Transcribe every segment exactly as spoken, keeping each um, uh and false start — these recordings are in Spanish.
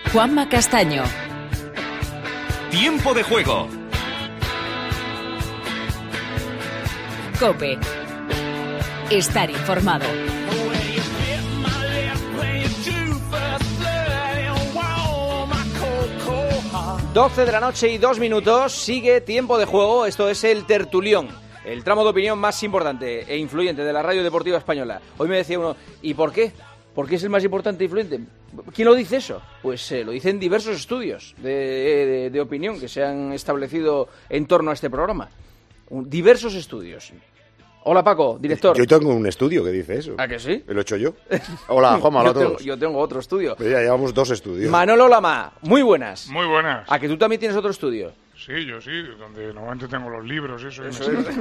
Juanma Castaño. Tiempo de juego. COPE. Estar informado. doce de la noche y dos minutos, sigue Tiempo de Juego, esto es el Tertulión, el tramo de opinión más importante e influyente de la radio deportiva española. Hoy me decía uno, ¿y por qué? ¿Por qué es el más importante e influyente? ¿Quién lo dice eso? Pues eh, lo dicen diversos estudios de, de, de opinión que se han establecido en torno a este programa. Un, diversos estudios. Hola Paco, director. Yo tengo un estudio que dice eso. ¿Ah, que sí? ¿Lo he hecho yo? Hola, Juanma, hola a todos. Tengo, yo tengo otro estudio. Pero ya llevamos dos estudios. Manolo Lama, muy buenas. Muy buenas. ¿A que tú también tienes otro estudio? Sí, yo sí, donde normalmente tengo los libros, eso. eso es.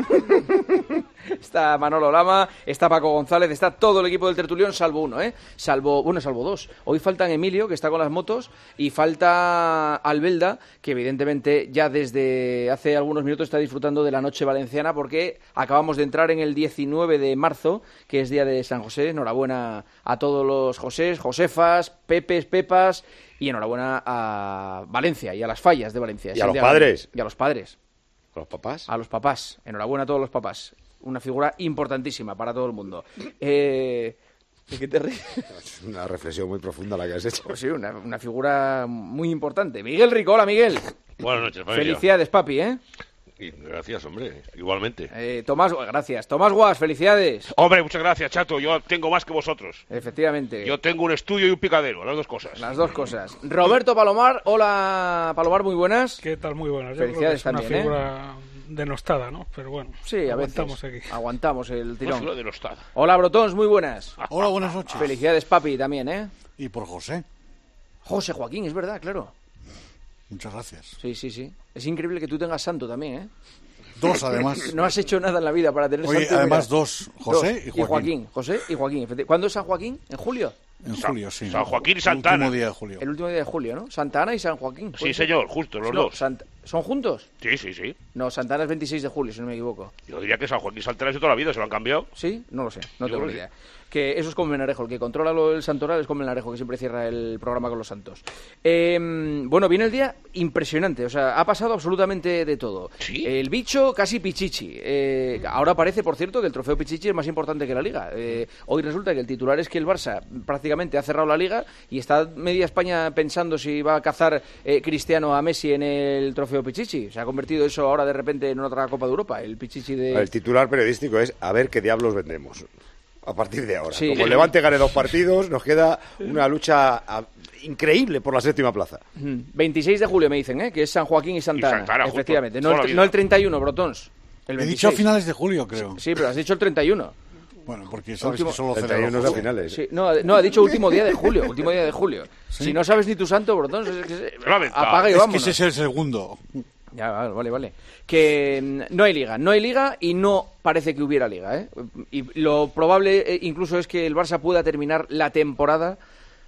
Está Manolo Lama, está Paco González, está todo el equipo del Tertulión, salvo uno, ¿eh? Salvo, bueno, salvo dos. Hoy faltan Emilio, que está con las motos, y falta Albelda, que evidentemente ya desde hace algunos minutos está disfrutando de la noche valenciana, porque acabamos de entrar en el diecinueve de marzo, que es día de San José. Enhorabuena a todos los Josés, Josefas, Pepes, Pepas, y enhorabuena a Valencia y a las fallas de Valencia. Y a los padres. Y a los padres. ¿A los papás? A los papás. Enhorabuena a todos los papás. Una figura importantísima para todo el mundo. Eh, ¿De qué te ríes? Es una reflexión muy profunda la que has hecho. Pues sí, una, una figura muy importante. Miguel Rico, hola Miguel. Buenas noches, familia. Felicidades, papi, ¿eh? Y gracias, hombre, igualmente. Eh, Tomás, gracias. Tomás Guas, felicidades. Hombre, muchas gracias, chato. Yo tengo más que vosotros. Efectivamente. Yo tengo un estudio y un picadero, las dos cosas. Las dos cosas. Roberto Palomar, hola Palomar, muy buenas. ¿Qué tal? Muy buenas. Felicidades Yo creo que es también, una figura ¿eh? denostada, ¿no? Pero bueno, sí, a aguantamos veces. aquí. Aguantamos el tirón. Una figura denostada. Hola Brotons, muy buenas. Hola, buenas noches. Felicidades, papi, también, ¿eh? Y por José. José Joaquín, es verdad, claro. Muchas gracias. Sí, sí, sí. Es increíble que tú tengas santo también, ¿eh? Dos, además. No has hecho nada en la vida para tener Oye, santo. además mira. dos, José dos. y Joaquín. Y Joaquín. José y Joaquín. ¿Cuándo es San Joaquín? ¿En julio? En julio, sí. San Joaquín y Santa Ana. El último día de julio. El último día de julio, ¿no? Santa Ana y San Joaquín. Sí, señor, justo, los no, dos. Sant... ¿Son juntos? Sí, sí, sí. No, Santa Ana es veintiséis de julio, si no me equivoco. Yo diría que San Joaquín y Santa Ana es de toda la vida, se lo han cambiado. ¿Sí? No lo sé, no Yo tengo creo ni que idea. Que eso es como Menarejo, el que controla lo del santoral es como Menarejo, que siempre cierra el programa con los santos. Eh, bueno, viene el día impresionante, o sea, ha pasado absolutamente de todo. ¿Sí? El bicho casi Pichichi. Eh, ahora parece, por cierto, que el trofeo Pichichi es más importante que la Liga. Eh, hoy resulta que el titular es que el Barça prácticamente ha cerrado la Liga y está media España pensando si va a cazar eh, Cristiano a Messi en el trofeo Pichichi. Se ha convertido eso ahora de repente en otra Copa de Europa, el Pichichi de... El titular periodístico es a ver qué diablos vendemos a partir de ahora. Sí. Como el Levante gane dos partidos, nos queda una lucha a, increíble por la séptima plaza. veintiséis de julio me dicen, ¿eh? Que es San Joaquín y Santa Ana. Y Santa Ana, efectivamente. justo, No el, no el treinta y uno, Brotons. El He veintiséis. dicho a finales de julio, creo. Sí, pero has dicho el treinta y uno. Bueno, porque sabes Último- que solo treinta y uno celebro es a julio. finales. Sí, no, no, ha dicho último día de julio. Último día de julio. ¿Sí? Si no sabes ni tu santo, Brotons, es que se- Lo ha aventado. apaga y Es que vámonos. ese es el segundo. Ya, vale, vale, vale. Que mm, no hay liga, no hay liga y no parece que hubiera liga, ¿eh? Y lo probable eh, incluso es que el Barça pueda terminar la temporada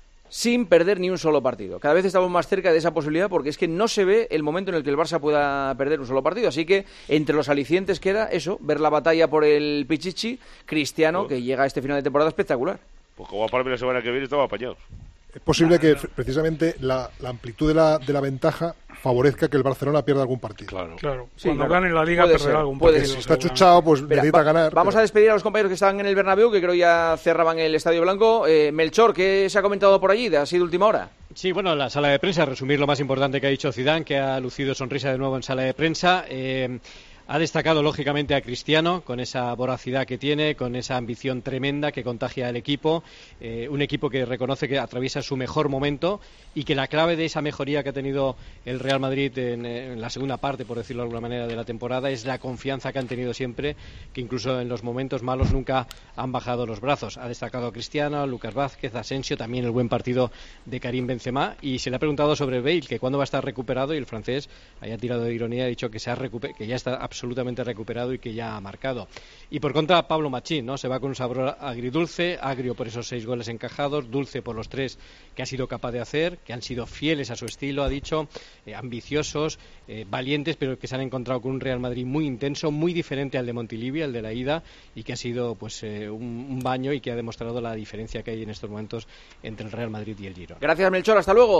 sin perder ni un solo partido. Cada vez estamos más cerca de esa posibilidad porque es que no se ve el momento en el que el Barça pueda perder un solo partido. Así que entre los alicientes queda eso, ver la batalla por el Pichichi, Cristiano, que llega a este final de temporada espectacular. Pues como va para la semana que viene, estamos apañados. Es posible que f- precisamente la, la amplitud de la, de la ventaja favorezca que el Barcelona pierda algún partido. Claro. Claro, Sí, cuando claro. gane la Liga Puede perderá ser, algún puede partido. ser. Si está seguramente. chuchado, pues Espera, necesita va- ganar. Vamos pero- a despedir a los compañeros que estaban en el Bernabéu, que creo ya cerraban el Estadio Blanco. Eh, Melchor, ¿qué se ha comentado por allí? ¿Ha sido última hora? Sí, bueno, la sala de prensa, resumir lo más importante que ha dicho Zidane, que ha lucido sonrisa de nuevo en sala de prensa. Eh, ha destacado lógicamente a Cristiano con esa voracidad que tiene, con esa ambición tremenda que contagia al equipo, eh, un equipo que reconoce que atraviesa su mejor momento y que la clave de esa mejoría que ha tenido el Real Madrid en, en la segunda parte, por decirlo de alguna manera, de la temporada es la confianza que han tenido siempre, que incluso en los momentos malos nunca han bajado los brazos. Ha destacado a Cristiano, a Lucas Vázquez, a Asensio, también el buen partido de Karim Benzema, y se le ha preguntado sobre Bale, que cuándo va a estar recuperado, y el francés haya tirado de ironía, ha dicho que, se ha recuper- que ya está absolutamente recuperado y que ya ha marcado. Y por contra, Pablo Machín, ¿no? Se va con un sabor agridulce, agrio por esos seis goles encajados, dulce por los tres que ha sido capaz de hacer, que han sido fieles a su estilo, ha dicho, eh, ambiciosos, eh, valientes, pero que se han encontrado con un Real Madrid muy intenso, muy diferente al de Montilivi, al de la ida, y que ha sido pues eh, un, un baño y que ha demostrado la diferencia que hay en estos momentos entre el Real Madrid y el Girona. Gracias, Melchor. Hasta luego.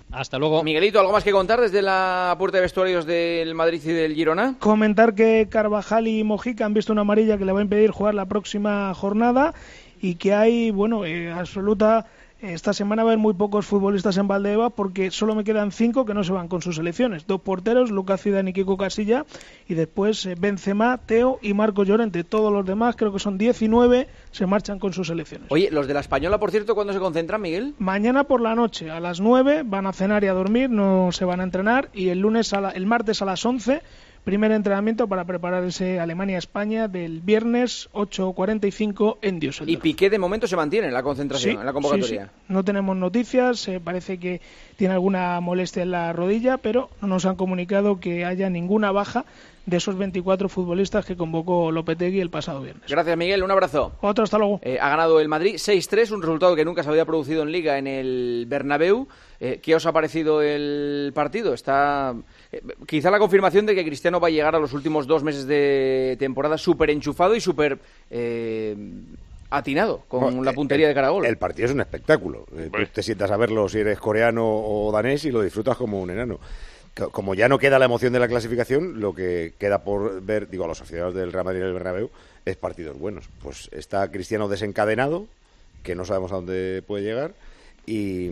Hasta luego. Miguelito, ¿algo más que contar desde la puerta de vestuarios del Madrid y del Girona? Comentar que Carvajal y Mojica han visto una amarilla que le va a impedir jugar la próxima jornada y que hay, bueno, eh, absoluta... Esta semana va a haber muy pocos futbolistas en Valdebebas porque solo me quedan cinco que no se van con sus selecciones. Dos porteros, Lucas Zidane y Kiko Casilla, y después eh, Benzema, Teo y Marco Llorente. Todos los demás, creo que son diecinueve, se marchan con sus selecciones. Oye, los de la Española, por cierto, ¿cuándo se concentran, Miguel? Mañana por la noche, a las nueve, van a cenar y a dormir, no se van a entrenar, y el lunes a la, el martes a las once... primer entrenamiento para preparar ese Alemania-España del viernes ocho cuarenta y cinco en Düsseldorf. Y Piqué de momento se mantiene en la concentración, sí, en la convocatoria. Sí, sí. No tenemos noticias, eh, parece que tiene alguna molestia en la rodilla, pero no nos han comunicado que haya ninguna baja de esos veinticuatro futbolistas que convocó Lopetegui el pasado viernes. Gracias, Miguel, un abrazo. Otro, hasta luego. Eh, ha ganado el Madrid seis tres, un resultado que nunca se había producido en Liga en el Bernabéu. Eh, ¿Qué os ha parecido el partido? Está eh, quizá la confirmación de que Cristiano va a llegar a los últimos dos meses de temporada súper enchufado y súper eh, atinado con bueno, la puntería el, de cara a gol. El partido es un espectáculo. Eh, tú te sientas a verlo si eres coreano o danés y lo disfrutas como un enano. Como ya no queda la emoción de la clasificación, lo que queda por ver, digo, a los aficionados del Real Madrid y del Bernabéu, es partidos buenos. Pues está Cristiano desencadenado, que no sabemos a dónde puede llegar, y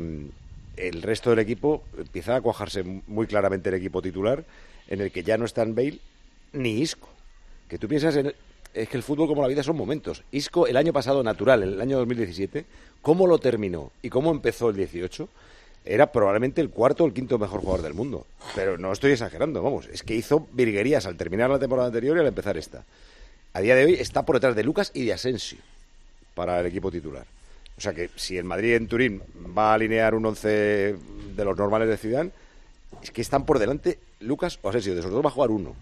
el resto del equipo empieza a cuajarse muy claramente el equipo titular, en el que ya no están Bale ni Isco. Que tú piensas en... Es que el fútbol, como la vida, son momentos. Isco, el año pasado, natural, en el año dos mil diecisiete, cómo lo terminó y cómo empezó el dieciocho... era probablemente el cuarto o el quinto mejor jugador del mundo. Pero no estoy exagerando, vamos. Es que hizo virguerías al terminar la temporada anterior y al empezar esta. A día de hoy está por detrás de Lucas y de Asensio para el equipo titular. O sea que si el Madrid en Turín va a alinear un once de los normales de Zidane, es que están por delante Lucas o Asensio. De esos dos va a jugar uno.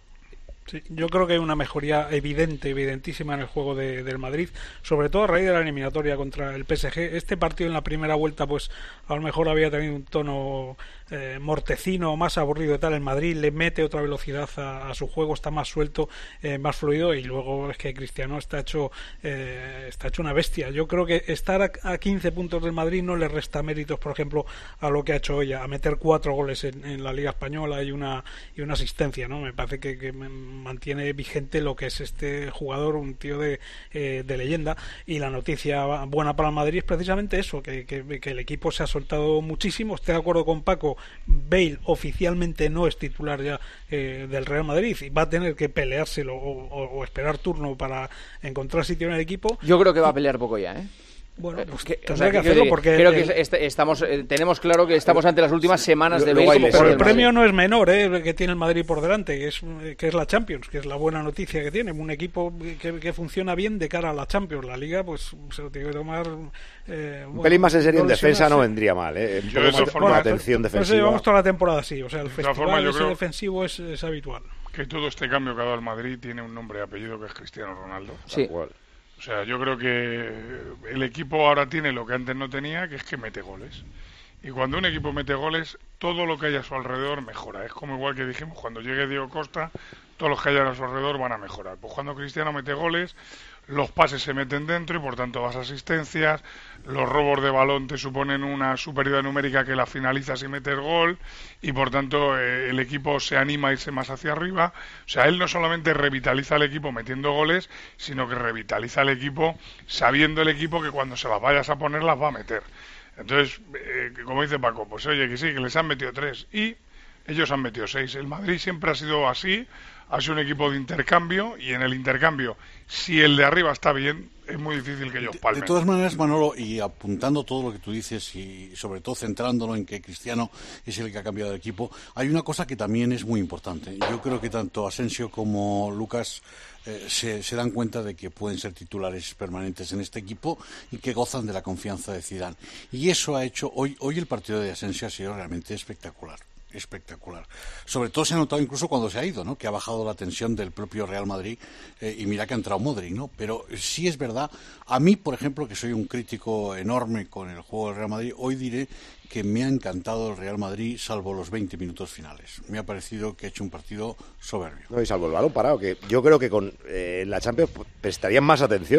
Sí, yo creo que hay una mejoría evidente, evidentísima en el juego de, del Madrid, sobre todo a raíz de la eliminatoria contra el P S G. Este partido en la primera vuelta, pues a lo mejor había tenido un tono eh, mortecino, más aburrido y tal. El Madrid le mete otra velocidad a, a su juego, está más suelto, eh, más fluido, y luego es que Cristiano está hecho eh, está hecho una bestia. Yo creo que estar a, a quince puntos del Madrid no le resta méritos, por ejemplo, a lo que ha hecho hoy, a meter cuatro goles en, en la Liga Española y una y una asistencia, ¿no? Me parece que, que mantiene vigente lo que es este jugador, un tío de, eh, de leyenda. Y la noticia buena para el Madrid es precisamente eso, que, que, que el equipo se ha soltado muchísimo. Estoy de acuerdo con Paco, Bale oficialmente no es titular ya eh, del Real Madrid y va a tener que peleárselo o, o, o esperar turno para encontrar sitio en el equipo. Yo creo que va a pelear poco ya, ¿eh? Bueno, pues que, tendrá o sea, que hacerlo porque creo el, que est estamos eh, tenemos claro que estamos ante las últimas semanas lo, de Bale, Bale. Pero el premio no es menor, ¿eh? Que tiene el Madrid por delante, que es que es la Champions, que es la buena noticia que tiene, un equipo que, que funciona bien de cara a la Champions. La Liga, pues se lo tiene que tomar. Eh, un bueno, pelín más en serio en defensa no sí. vendría mal, ¿eh? Yo de más, forma, atención defensiva. Por eso llevamos toda la temporada así, o sea, el festival forma, yo ese creo defensivo es, es habitual. Que todo este cambio que ha dado el Madrid tiene un nombre y apellido que es Cristiano Ronaldo. Sí. O sea, yo creo que el equipo ahora tiene lo que antes no tenía, que es que mete goles. Y cuando un equipo mete goles, todo lo que hay a su alrededor mejora. Es como igual que dijimos, cuando llegue Diego Costa, todos los que hayan a su alrededor van a mejorar. Pues cuando Cristiano mete goles, los pases se meten dentro y por tanto vas a asistencias, los robos de balón te suponen una superioridad numérica que la finalizas y metes gol, y por tanto eh, el equipo se anima a irse más hacia arriba. O sea, él no solamente revitaliza al equipo metiendo goles, sino que revitaliza al equipo sabiendo el equipo que cuando se las vayas a poner las va a meter. Entonces, eh, como dice Paco, pues oye, que sí, que les han metido tres y ellos han metido seis. El Madrid siempre ha sido así, ha sido un equipo de intercambio, y en el intercambio, si el de arriba está bien, es muy difícil que ellos palmen. De, de todas maneras, Manolo, y apuntando todo lo que tú dices y sobre todo centrándolo en que Cristiano es el que ha cambiado de equipo, hay una cosa que también es muy importante. Yo creo que tanto Asensio como Lucas eh, se, se dan cuenta de que pueden ser titulares permanentes en este equipo y que gozan de la confianza de Zidane. Y eso ha hecho, hoy, hoy el partido de Asensio ha sido realmente espectacular. espectacular. Sobre todo se ha notado incluso cuando se ha ido, ¿no? Que ha bajado la tensión del propio Real Madrid eh, y mira que ha entrado Modric, ¿no? Pero sí es verdad, a mí, por ejemplo, que soy un crítico enorme con el juego del Real Madrid, hoy diré que me ha encantado el Real Madrid, salvo los veinte minutos finales. Me ha parecido que ha hecho un partido soberbio. No, y salvo el balón parado, que yo creo que con eh, la Champions prestarían más atención.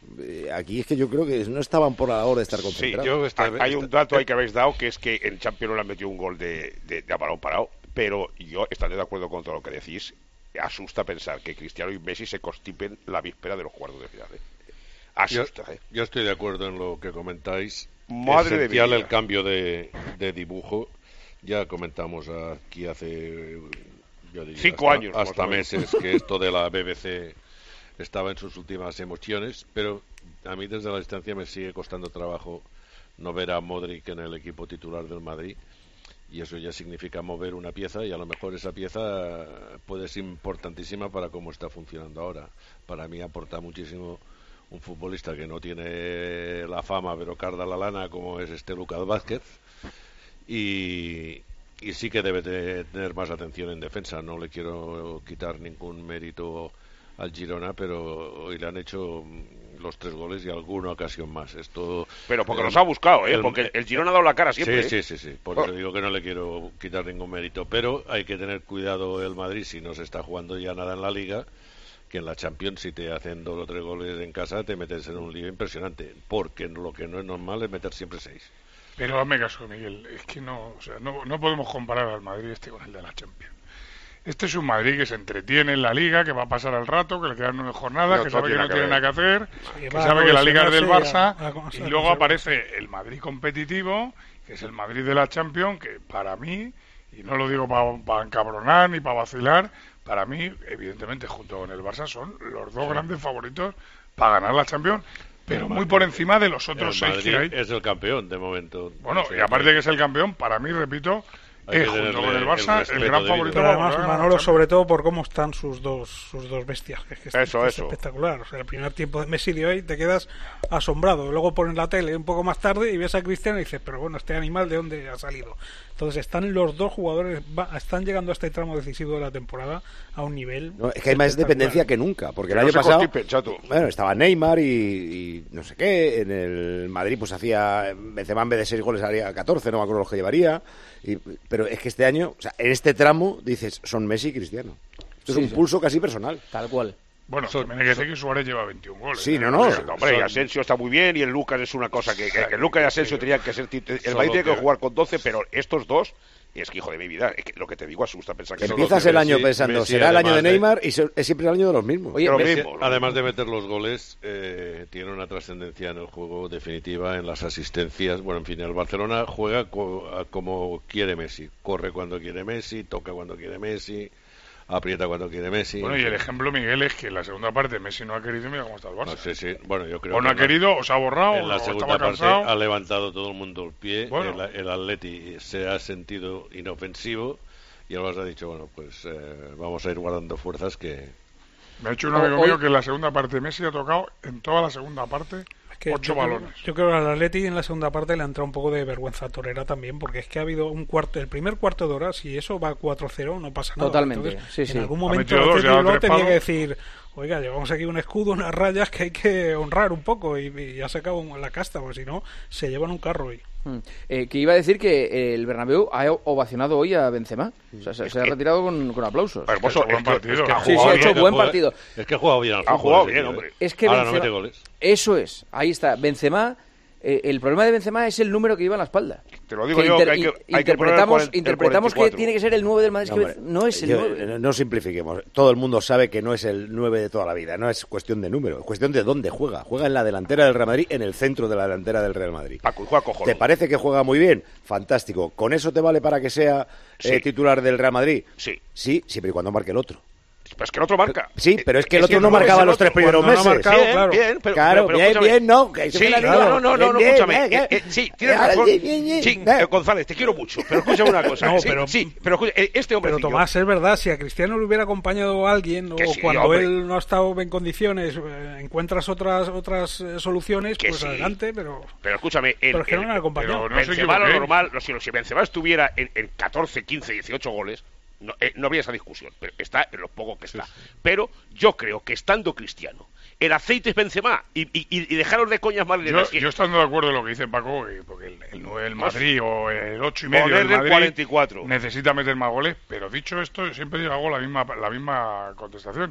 Eh, Aquí es que yo creo que no estaban por la hora de estar Sí, concentrados. yo, esta- hay un esta- dato ahí que habéis dado, que es que en Champions no le han metido un gol de, de, de a balón parado, pero yo estaré de acuerdo con todo lo que decís. Asusta pensar que Cristiano y Messi se constipen la víspera de los cuartos de final. ¿eh? Yo, Asusta, ¿eh? yo estoy de acuerdo en lo que comentáis. Madre de Esencial vida. el cambio de, de dibujo. Ya comentamos aquí hace yo diría, Cinco hasta, años, hasta más o menos. meses que esto de la B B C estaba en sus últimas emociones, pero a mí desde la distancia me sigue costando trabajo no ver a Modric en el equipo titular del Madrid, y eso ya significa mover una pieza, y a lo mejor esa pieza puede ser importantísima para cómo está funcionando ahora. Para mí aporta muchísimo un futbolista que no tiene la fama pero carda la lana, como es este Lucas Vázquez, y, y sí que debe de tener más atención en defensa. No le quiero quitar ningún mérito al Girona, pero hoy le han hecho los tres goles y alguna ocasión más. Esto, Pero porque eh, los ha buscado, ¿eh? el- Porque el Girona ha dado la cara siempre. Sí, ¿eh? sí, sí, sí. Por Oh. eso digo que no le quiero quitar ningún mérito. Pero hay que tener cuidado el Madrid si no se está jugando ya nada en la Liga, que en la Champions si te hacen dos o tres goles en casa te metes en un lío impresionante. Porque lo que no es normal es meter siempre seis. Pero hazme caso, Miguel, es que no, o sea, no, no podemos comparar al Madrid este con el de la Champions. Este es un Madrid que se entretiene en la Liga, que va a pasar al rato, que le quedan nueve jornadas, No, que todo sabe que tiene no que tiene ver. nada que hacer, Sí, que va a sabe que la Liga es del cohesionarse Barça, y a- a conocer, y luego seguro. aparece el Madrid competitivo, que es el Madrid de la Champions, que para mí, y no lo digo para encabronar ni para vacilar, para mí, evidentemente, junto con el Barça, son los dos grandes favoritos para ganar la Champions, pero muy por encima de los otros El seis Madrid que hay. es el campeón de momento. Bueno, O sea, y aparte de que es el campeón, para mí, repito, Hay que es junto tenerle con el el Barça el, respeto gran debido. favorito. Pero para además, volver a ganar la Manolo, Champions. sobre todo por cómo están sus dos sus dos bestias. Que es, que es- Eso, es eso. espectacular. O sea, el primer tiempo de Messi de hoy te quedas asombrado. Luego pones la tele un poco más tarde y ves a Cristiano y dices, pero bueno, este animal, ¿de dónde ha salido? Entonces están los dos jugadores, va- están llegando a este tramo decisivo de la temporada a un nivel... No, es que hay más espectacular. dependencia que nunca, porque el Que no año se pasado, constipen, chato. bueno, estaba Neymar y, y no sé qué, en el Madrid pues hacía, Benzema en vez de seis goles haría catorce, no me acuerdo los que llevaría, y, pero es que este año, o sea, en este tramo dices, son Messi y Cristiano. Esto Sí, es un sí. pulso casi personal. Tal cual. Bueno, Son- también hay que decir que Suárez lleva veintiún goles. Sí, ¿eh? no, no. O sea, No, hombre, y Asensio está muy bien, y el Lucas es una cosa que, que, que Lucas y Asensio tenían que ser tit- el Solo Madrid tiene que que- jugar con doce, pero estos dos, es que hijo de mi vida, es que lo que te digo asusta pensar que son Empiezas los el año Messi- pensando, Messi, será el año de además de- Neymar y se- es siempre el año de los mismos. Oye, Lo Messi- mismo, lo Además mismo. de meter los goles, eh, tiene una trascendencia en el juego definitiva, en las asistencias. Bueno, en fin, el Barcelona juega co- a como quiere Messi. Corre cuando quiere Messi, toca cuando quiere Messi, aprieta cuando quiere Messi. Bueno, y en el fin. ejemplo, Miguel, es que en la segunda parte Messi no ha querido y mira cómo está el Barça. No sé si- bueno, yo creo O no que ha en la- querido, o se ha borrado, en la o segunda estaba parte cansado. ha levantado todo el mundo el pie. Bueno. El, el Atleti se ha sentido inofensivo y el Barça ha dicho, bueno, pues eh, vamos a ir guardando fuerzas que... Me ha hecho un O- amigo hoy- mío que en la segunda parte Messi ha tocado en toda la segunda parte Que ocho yo creo- balones. Yo creo que al Atleti en la segunda parte le ha entrado un poco de vergüenza torera también, porque es que ha habido un cuarto, el primer cuarto de hora, si eso va cuatro cero, no pasa nada. Totalmente, Entonces, sí, en sí. algún Ha momento metido el dos, Atleti ya ha Bilbao tres tenía que palos. decir, oiga, llevamos aquí un escudo, unas rayas que hay que honrar un poco, y, y ya se acabó la casta, porque si no, se llevan un carro y... Mm. Eh, que iba a decir que eh, el Bernabéu ha ovacionado hoy a Benzema. O sea, se, se ha retirado con, con aplausos. Hermoso, buen es que- partido. es que ha Sí, sí, jugado ha bien. hecho que buen juega- partido. Es que ha jugado bien al Ha fútbol. jugado ese bien, tío, hombre. ¿eh? Es que Ahora no Benzema- mete goles. Eso es, ahí está. Benzema, eh, el problema de Benzema es el número que lleva en la espalda. Te lo digo yo, que hay que- hay que poner el interpretamos, cuarenta- el interpretamos que cuarenta y cuatro. tiene que ser el nueve del Madrid. No, Es que hombre, no es el yo- nueve. no- no simplifiquemos. Todo el mundo sabe que no es el nueve de toda la vida. No es cuestión de número. Es cuestión de dónde juega. Juega en la delantera del Real Madrid, en el centro de la delantera del Real Madrid. Paco, y juega cojonudo. ¿Te parece que juega muy bien? Fantástico. ¿Con eso te vale para que sea eh, Sí. titular del Real Madrid? Sí. Sí, siempre y cuando marque el otro. Pero es que el otro marca. Sí, pero es que el Es otro que no no es marcaba el los otro. tres primeros Cuando no ha meses. marcado, Bien, claro. bien, pero, Claro, pero- pero bien, escúchame. bien, no, que eso Sí, que la no, liga. no, no, no, Bien, no, bien, escúchame. bien, Eh, eh, sí, tienes bien, razón. bien, bien, bien. Sí, Bien. eh, González, te quiero mucho. Pero escúchame una cosa. No, sí, pero- sí, pero escucha, eh, este hombre. Pero Tomás, es verdad, si a Cristiano le hubiera acompañado a alguien o Que sí, cuando hombre. él no ha estado en condiciones, eh, encuentras otras otras eh, soluciones, Que pues sí. adelante, pero... Pero escúchame, el, Pero es que no el- me ha acompañado. pero no se Benzema lo equivoquéis. normal, no, si, si Benzema estuviera en, en catorce, quince, dieciocho goles, no, eh, no habría esa discusión, pero está en lo poco que está. Pero yo creo que estando Cristiano, el aceite es Benzema, y, y, y dejaros de coñas Yo, malenas. que yo estando de acuerdo en lo que dice Paco, que- porque el, el nueve del Madrid o el ocho y medio del ponerle el Madrid cuarenta y cuatro. necesita meter más goles, pero dicho esto, siempre hago la misma, la misma contestación.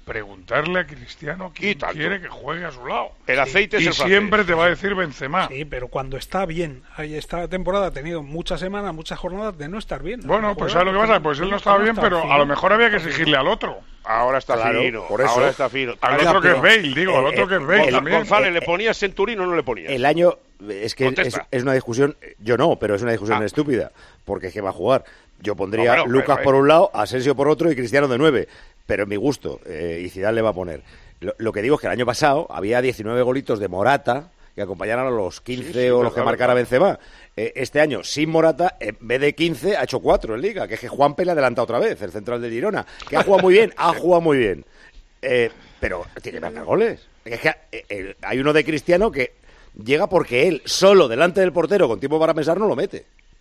preguntarle a Cristiano quién quiere que juegue a su lado. El aceite y es el siempre francés. te va a decir Benzema. Sí, pero cuando está bien, ahí esta temporada ha tenido muchas semanas, muchas jornadas de no estar bien. Bueno, pues ¿sabes lo que pasa? Pues él no estaba bien, pero a lo mejor había que exigirle al otro. Ahora está Claro, fino, por eso. ahora está fino. Al Oiga, otro que es pero- Bale, digo, al eh, otro que es eh, Bale Gonzalo, también. González, Eh, ¿le ponías Centurión o no le ponías? El año, es que es, Contesta. es una discusión, yo no, pero es una discusión Ah. estúpida, porque es que va a jugar. Yo pondría No, bueno, Lucas pero, por eh. un lado, Asensio por otro y Cristiano de nueve, pero en mi gusto, eh, y Zidane le va a poner. Lo, lo que digo es que el año pasado había diecinueve golitos de Morata que acompañaran a los quince Sí, sí, o los que verdad, marcara verdad. Benzema. Eh, este año, sin Morata, en vez de quince, ha hecho cuatro en Liga, que es que Juanpe le adelanta otra vez, el central de Girona, que ha jugado muy bien, ha jugado muy bien. Eh, pero tiene que marcar goles. Es que eh, eh, hay uno de Cristiano que llega porque él, solo delante del portero, con tiempo para pensar, no lo mete.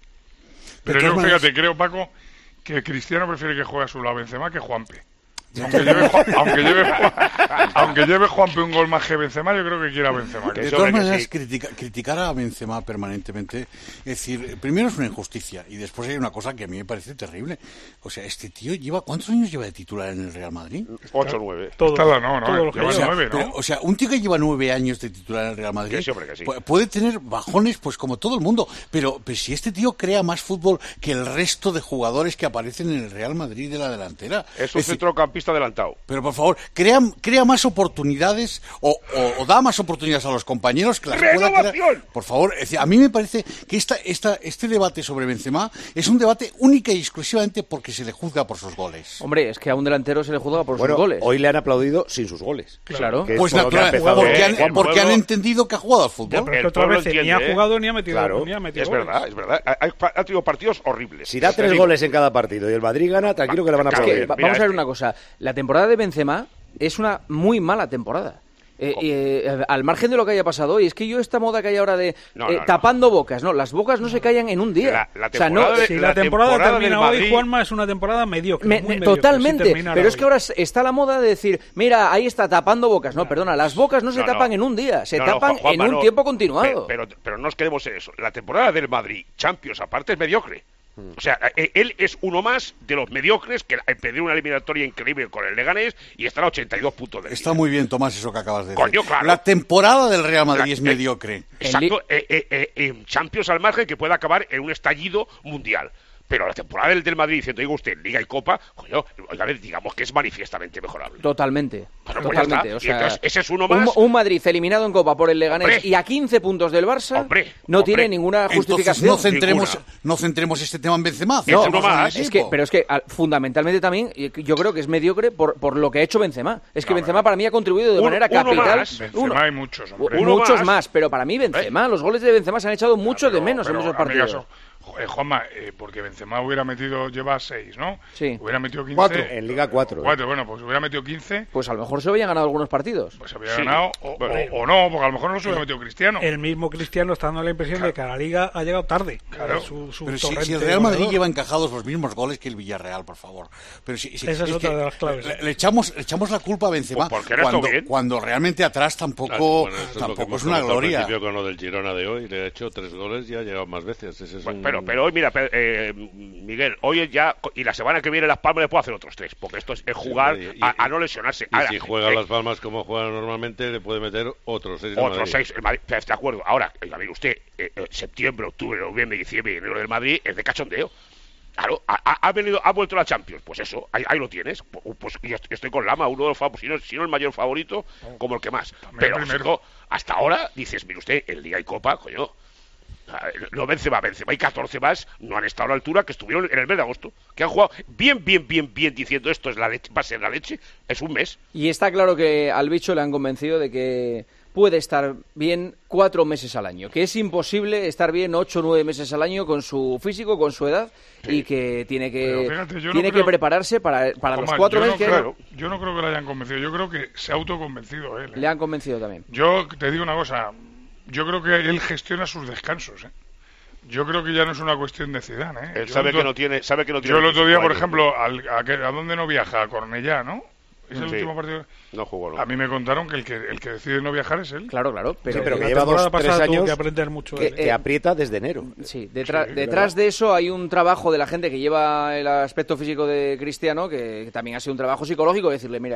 Pero De yo, todas maneras- fíjate, creo, Paco, que Cristiano prefiere que juegue a su lado Benzema que Juanpe. Aunque lleve, Juan- aunque, lleve, Juan- aunque lleve Juanpe un gol más que Benzema, yo creo que quiere a Benzema. De Eso todas que maneras, sí. critica- criticar a Benzema permanentemente, es decir, primero es una injusticia y después hay una cosa que a mí me parece terrible. O sea, este tío lleva, ¿cuántos años lleva de titular en el Real Madrid? ocho nueve. Todo, Está la- no, no, todo lo que lleva O sea, nueve, ¿no? pero, o sea, un tío que lleva nueve años de titular en el Real Madrid Que sí, hombre, que sí. pu- puede tener bajones, pues como todo el mundo. Pero, pero si este tío crea más fútbol que el resto de jugadores que aparecen en el Real Madrid de la delantera. Es un decir, centrocampista adelantado. pero por favor, crea, crea más oportunidades o, o- o da más oportunidades a los compañeros que las pueda ¡Renovación! crear. Por favor, es decir, a mí me parece que esta, esta, este debate sobre Benzema es un debate única y exclusivamente porque se le juzga por sus goles. Hombre, es que a un delantero se le juzga por Bueno, sus goles. hoy le han aplaudido sin sus goles. Claro. Que es Pues por lo que ha natural, empezado porque, eh, han, Juan porque Pueblo. han entendido que ha jugado al fútbol. Ya, pero es El que otras pueblo veces ni entiende, ha ¿eh? jugado ni ha metido, Claro. ni ha metido Es goles. verdad, es verdad. Ha, ha- ha tenido partidos horribles. Si da Te tres digo. goles en cada partido y el Madrid gana, tranquilo que le van a Es que, aplaudir. va- Mira, vamos a ver es que- una cosa. La temporada de Benzema es una muy mala temporada. Eh, eh, al margen de lo que haya pasado hoy, es que yo esta moda que hay ahora de No, eh, no, no. tapando bocas, no, las bocas no se callan en un día. La- la O sea, no- temporada de- Si la la temporada, temporada del termina hoy, Madrid- Juanma, es una temporada mediocre. Me- muy me- mediocre, si totalmente, terminara pero es hoy. que ahora está la moda de decir, mira, ahí está tapando bocas. No, perdona, las bocas no se No, no. tapan en un día, se No, no, tapan Juan- Juanma, en un no. tiempo continuado. Pero, pero, pero no nos quedemos en eso. La temporada del Madrid, Champions, aparte, es mediocre. O sea, eh, él es uno más de los mediocres que eh, perdió una eliminatoria increíble con el Leganés y están a ochenta y dos puntos de Está liga. muy bien, Tomás, eso que acabas de decir. Coño, claro. La temporada del Real Madrid La- es eh, mediocre. Exacto, eh, eh, eh, en Champions al margen que puede acabar en un estallido mundial. Pero la temporada del, del Madrid, diciendo, digo usted, Liga y Copa, coño, oiga, a ver, digamos que es manifiestamente mejorable. Totalmente, Bueno, pues ya totalmente. está. O Y sea, entonces, ese es uno un, más. un Madrid eliminado en Copa por el Leganés Hombre. y a quince puntos del Barça Hombre, no hombre. tiene ninguna Entonces justificación. no centremos, Ninguna. no centremos este tema en Benzema. No, centremos uno en el más. Es equipo. que, pero es que al- fundamentalmente también eh, yo creo que es mediocre por, por lo que ha hecho Benzema. Es que No, Benzema bueno. para mí ha contribuido de Uno- manera uno capital. más. Benzema Uno- hay muchos, hombre. Uno muchos más. más. pero para mí Benzema, los goles de Benzema se han echado mucho de Pero- menos pero, en muchos amigas, partidos. jo- eh, Juanma, eh, porque Benzema hubiera metido, lleva seis, ¿no? Sí. Hubiera metido quince. Cuatro. En Liga cuatro. ¿eh? Cuatro, bueno, pues hubiera metido quince, Pues a lo mejor se habían ganado algunos partidos. pues había Sí. ganado, o, Bueno. o- o no, porque a lo mejor no se hubiera metido Cristiano. El mismo Cristiano está dando la impresión de que a la Liga ha llegado tarde. Claro. Su, su Pero si, torrente si el Real Madrid goleador. lleva encajados los mismos goles que el Villarreal, por favor. Pero si, si- Esa es otra que de las claves. Le, le echamos, le echamos la culpa a Benzema Pues porque ahora está cuando, bien. cuando realmente atrás tampoco, Claro, bueno, esto es lo que tampoco hemos es una comentado al gloria. principio con lo del Girona de hoy, le ha hecho tres goles y ha llegado más veces. Ese es Bueno, un- pero, pero hoy, mira, pe- eh, Miguel, hoy ya, y la semana que viene Las Palmas le puedo hacer otros tres, porque esto es, es jugar y- y- a, a no lesionarse. Y Ahora, si juega eh, Las Palmas como juega normalmente, le puede meter otros seis. al otros Madrid. seis, el Madrid, de acuerdo. Ahora, oiga, mire usted, eh, eh, septiembre, octubre, noviembre, diciembre y enero del Madrid es de cachondeo. Claro, ha, ha- ha venido, ha vuelto la Champions, pues eso, ahí, ahí lo tienes. Pues, pues yo estoy- estoy con Lama, uno de los favoritos, si no, si no el mayor favorito, como el que más. Pero primero. chico, hasta ahora dices, mire usted, el Liga y Copa, coño. Ah, No Benzema, Benzema y catorce más no han estado a la altura que estuvieron en el mes de agosto, que han jugado bien, bien, bien, bien diciendo esto es la leche, va a ser la leche, es un mes. Y está claro que al bicho le han convencido de que puede estar bien cuatro meses al año, que es imposible estar bien ocho o nueve meses al año con su físico, con su edad, y que tiene Pero que fíjate, yo no tiene que creo- prepararse para, para los Juanma, cuatro yo meses no que creo, yo no creo que le hayan convencido, yo creo que se ha autoconvencido él. ¿eh? le han convencido también. Yo te digo una cosa, yo creo que él gestiona sus descansos, ¿eh? Yo creo que ya no es una cuestión de Zidane, ¿eh? Él Yo sabe el que otro- no tiene, sabe que no tiene Yo el otro día, por veinticinco ejemplo, al, a, que- ¿a dónde no viaja? A Cornellá, ¿no? ¿Es el Sí. último partido? años. No jugó, no. A mí me contaron que el que el que decide no viajar es él. Claro, claro, pero, Sí, pero que La lleva temporada dos, tres pasada tuvo años que aprender mucho. que- él, ¿eh? que aprieta desde enero. sí, detrás, Sí, detrás de eso hay un trabajo de la gente que lleva el aspecto físico de Cristiano, que, que también ha sido un trabajo psicológico, decirle, mira,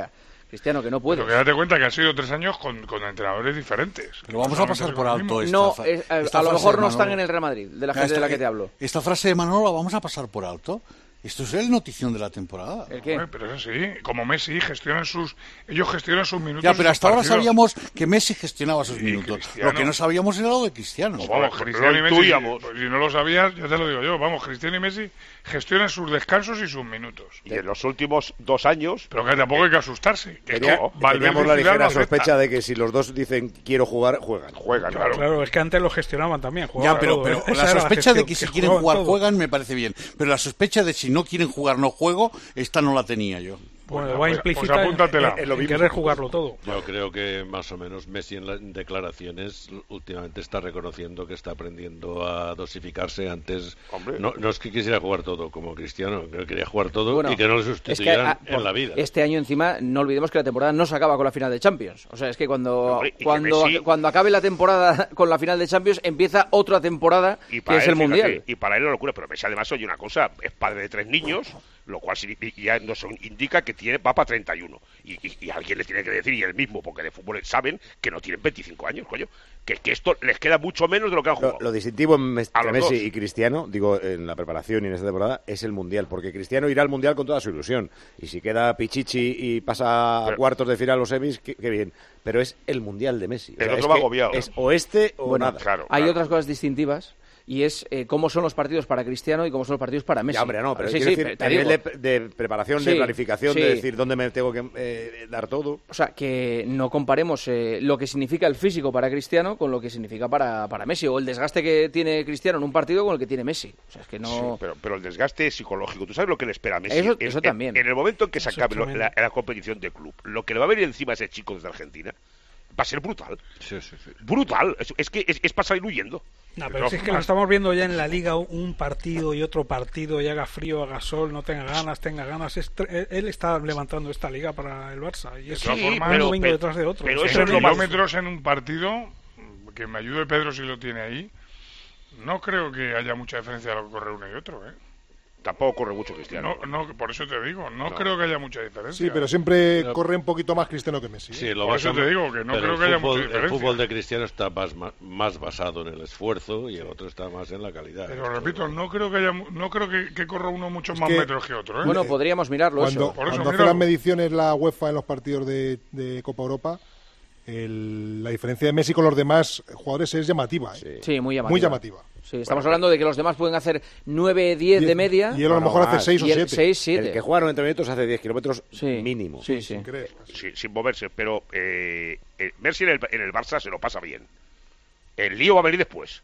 Cristiano, que no puedes. Pero que date cuenta que han sido tres años con, con entrenadores diferentes. Pero vamos a pasar por alto esta, no, es, a, esta a lo mejor no Manolo. están en el Real Madrid, de la gente esta, de la que te hablo. Esta frase de Manolo la vamos a pasar por alto. Esto es el notición de la temporada. ¿El qué? Hombre, pero es así, como Messi gestionan sus, ellos gestionan sus minutos. Ya, pero hasta ahora partidos. sabíamos que Messi gestionaba sus Sí, minutos. Cristiano. Lo que no sabíamos era lo de Cristiano. Pues vamos, Cristiano y Messi, si, si no lo sabías, ya te lo digo yo, vamos, Cristiano y Messi gestionan sus descansos y sus minutos. Y en los últimos dos años... Pero que tampoco hay que asustarse. Que Tenía- es que Valverde teníamos la y Zidane ligera lo aceptan. sospecha de que si los dos dicen quiero jugar, juegan. Juegan, Claro, claro, es que antes lo gestionaban también. Ya, jugaban pero, todo, pero ¿eh? Esa la era sospecha de gestión, que si que quieren jugaban jugar todo. juegan me parece bien. Pero la sospecha de si no quieren jugar no juego, esta no la tenía yo. Bueno, Pues- va pues implícita en- apúntatela. en, en querer jugarlo todo. Yo creo que más o menos Messi en, la- en declaraciones últimamente está reconociendo que está aprendiendo a dosificarse. Antes Hombre. no, no es que quisiera jugar todo como Cristiano, que quería jugar todo Bueno, y que no le es que, sustituyeran ah, en por- la vida. Este año encima, no olvidemos que la temporada no se acaba con la final de Champions. O sea, es que cuando, Hombre, y que cuando, Messi- cuando acabe la temporada con la final de Champions, empieza otra temporada Y que para es él, el Mundial. fíjate, y para él es locura, pero Messi además oye una cosa, es padre de tres niños, lo cual significa- ya nos indica que tiene va para treinta y uno. Y, y, y alguien le tiene que decir, y él mismo, porque de fútbol saben que no tienen veinticinco años, coño. Que, que esto les queda mucho menos de lo que han jugado. Lo, lo distintivo en Mes- A los entre Messi dos. y Cristiano, digo, en la preparación y en esta temporada, es el Mundial, porque Cristiano irá al Mundial con toda su ilusión. Y si queda Pichichi y pasa Pero- a cuartos de final o semis, qué, qué bien. Pero es el Mundial de Messi. El otro es va que agobiado. Es o este o Bueno, nada. Claro, Hay claro. otras cosas distintivas y es eh, cómo son los partidos para Cristiano y cómo son los partidos para Messi. Ya, hombre, no, pero Sí, quiero sí, decir, te a nivel digo. de, de preparación, Sí, de planificación, sí. de decir dónde me tengo que eh, dar todo. O sea, que no comparemos eh, lo que significa el físico para Cristiano con lo que significa para, para Messi, o el desgaste que tiene Cristiano en un partido con el que tiene Messi. O sea, es que no... Sí, pero, pero el desgaste psicológico, ¿tú sabes lo que le espera a Messi? Eso- En- eso en- también. En el momento en que se Eso acabe lo- tremendo. la, la competición de club, lo que le va a venir encima a ese chico desde Argentina va a ser brutal. Sí, sí, sí. Brutal. Es, es que es, es para salir huyendo. No, De pero todas si es que lo formas- estamos viendo ya en la liga, un partido y otro partido, y haga frío, haga sol, no tenga ganas, tenga ganas. Es tre- él está levantando esta liga para el Barça. Y es todas un formas- domingo pero- detrás de otro. pero O sea, eso Esos es lo más- kilómetros en un partido, que me ayude Pedro si lo tiene ahí, no creo que haya mucha diferencia de lo que corre uno y otro, ¿eh? Tampoco corre mucho Cristiano. No, no, por eso te digo, no, No. creo que haya mucha diferencia. Sí, pero siempre No. corre un poquito más Cristiano que Messi. ¿eh? Sí, lo Por eso basamos- te digo que no pero creo el que haya fútbol, mucha el diferencia. fútbol de Cristiano está más, ma- más basado en el esfuerzo y el otro está más en la calidad. Pero Esto- repito, no creo que haya, mu- no creo que, que corra uno muchos Es más que- metros que otro, ¿eh? Bueno, podríamos mirarlo Cuando, eso. Por eso, cuando hace míralo. las mediciones la UEFA en los partidos de, de Copa Europa, el- la diferencia de Messi con los demás jugadores es llamativa. ¿eh? Sí, muy llamativa. Muy llamativa. Sí, estamos hablando de que los demás pueden hacer nueve, diez de media. Y él a lo No, mejor no, hace más. seis o y él siete. seis, siete. El que juega noventa minutos hace diez kilómetros Sí. mínimo. Sí, sí. Sin creer. Sí, sin moverse, pero eh, eh, Messi en el, en el Barça se lo pasa bien. El lío va a venir después.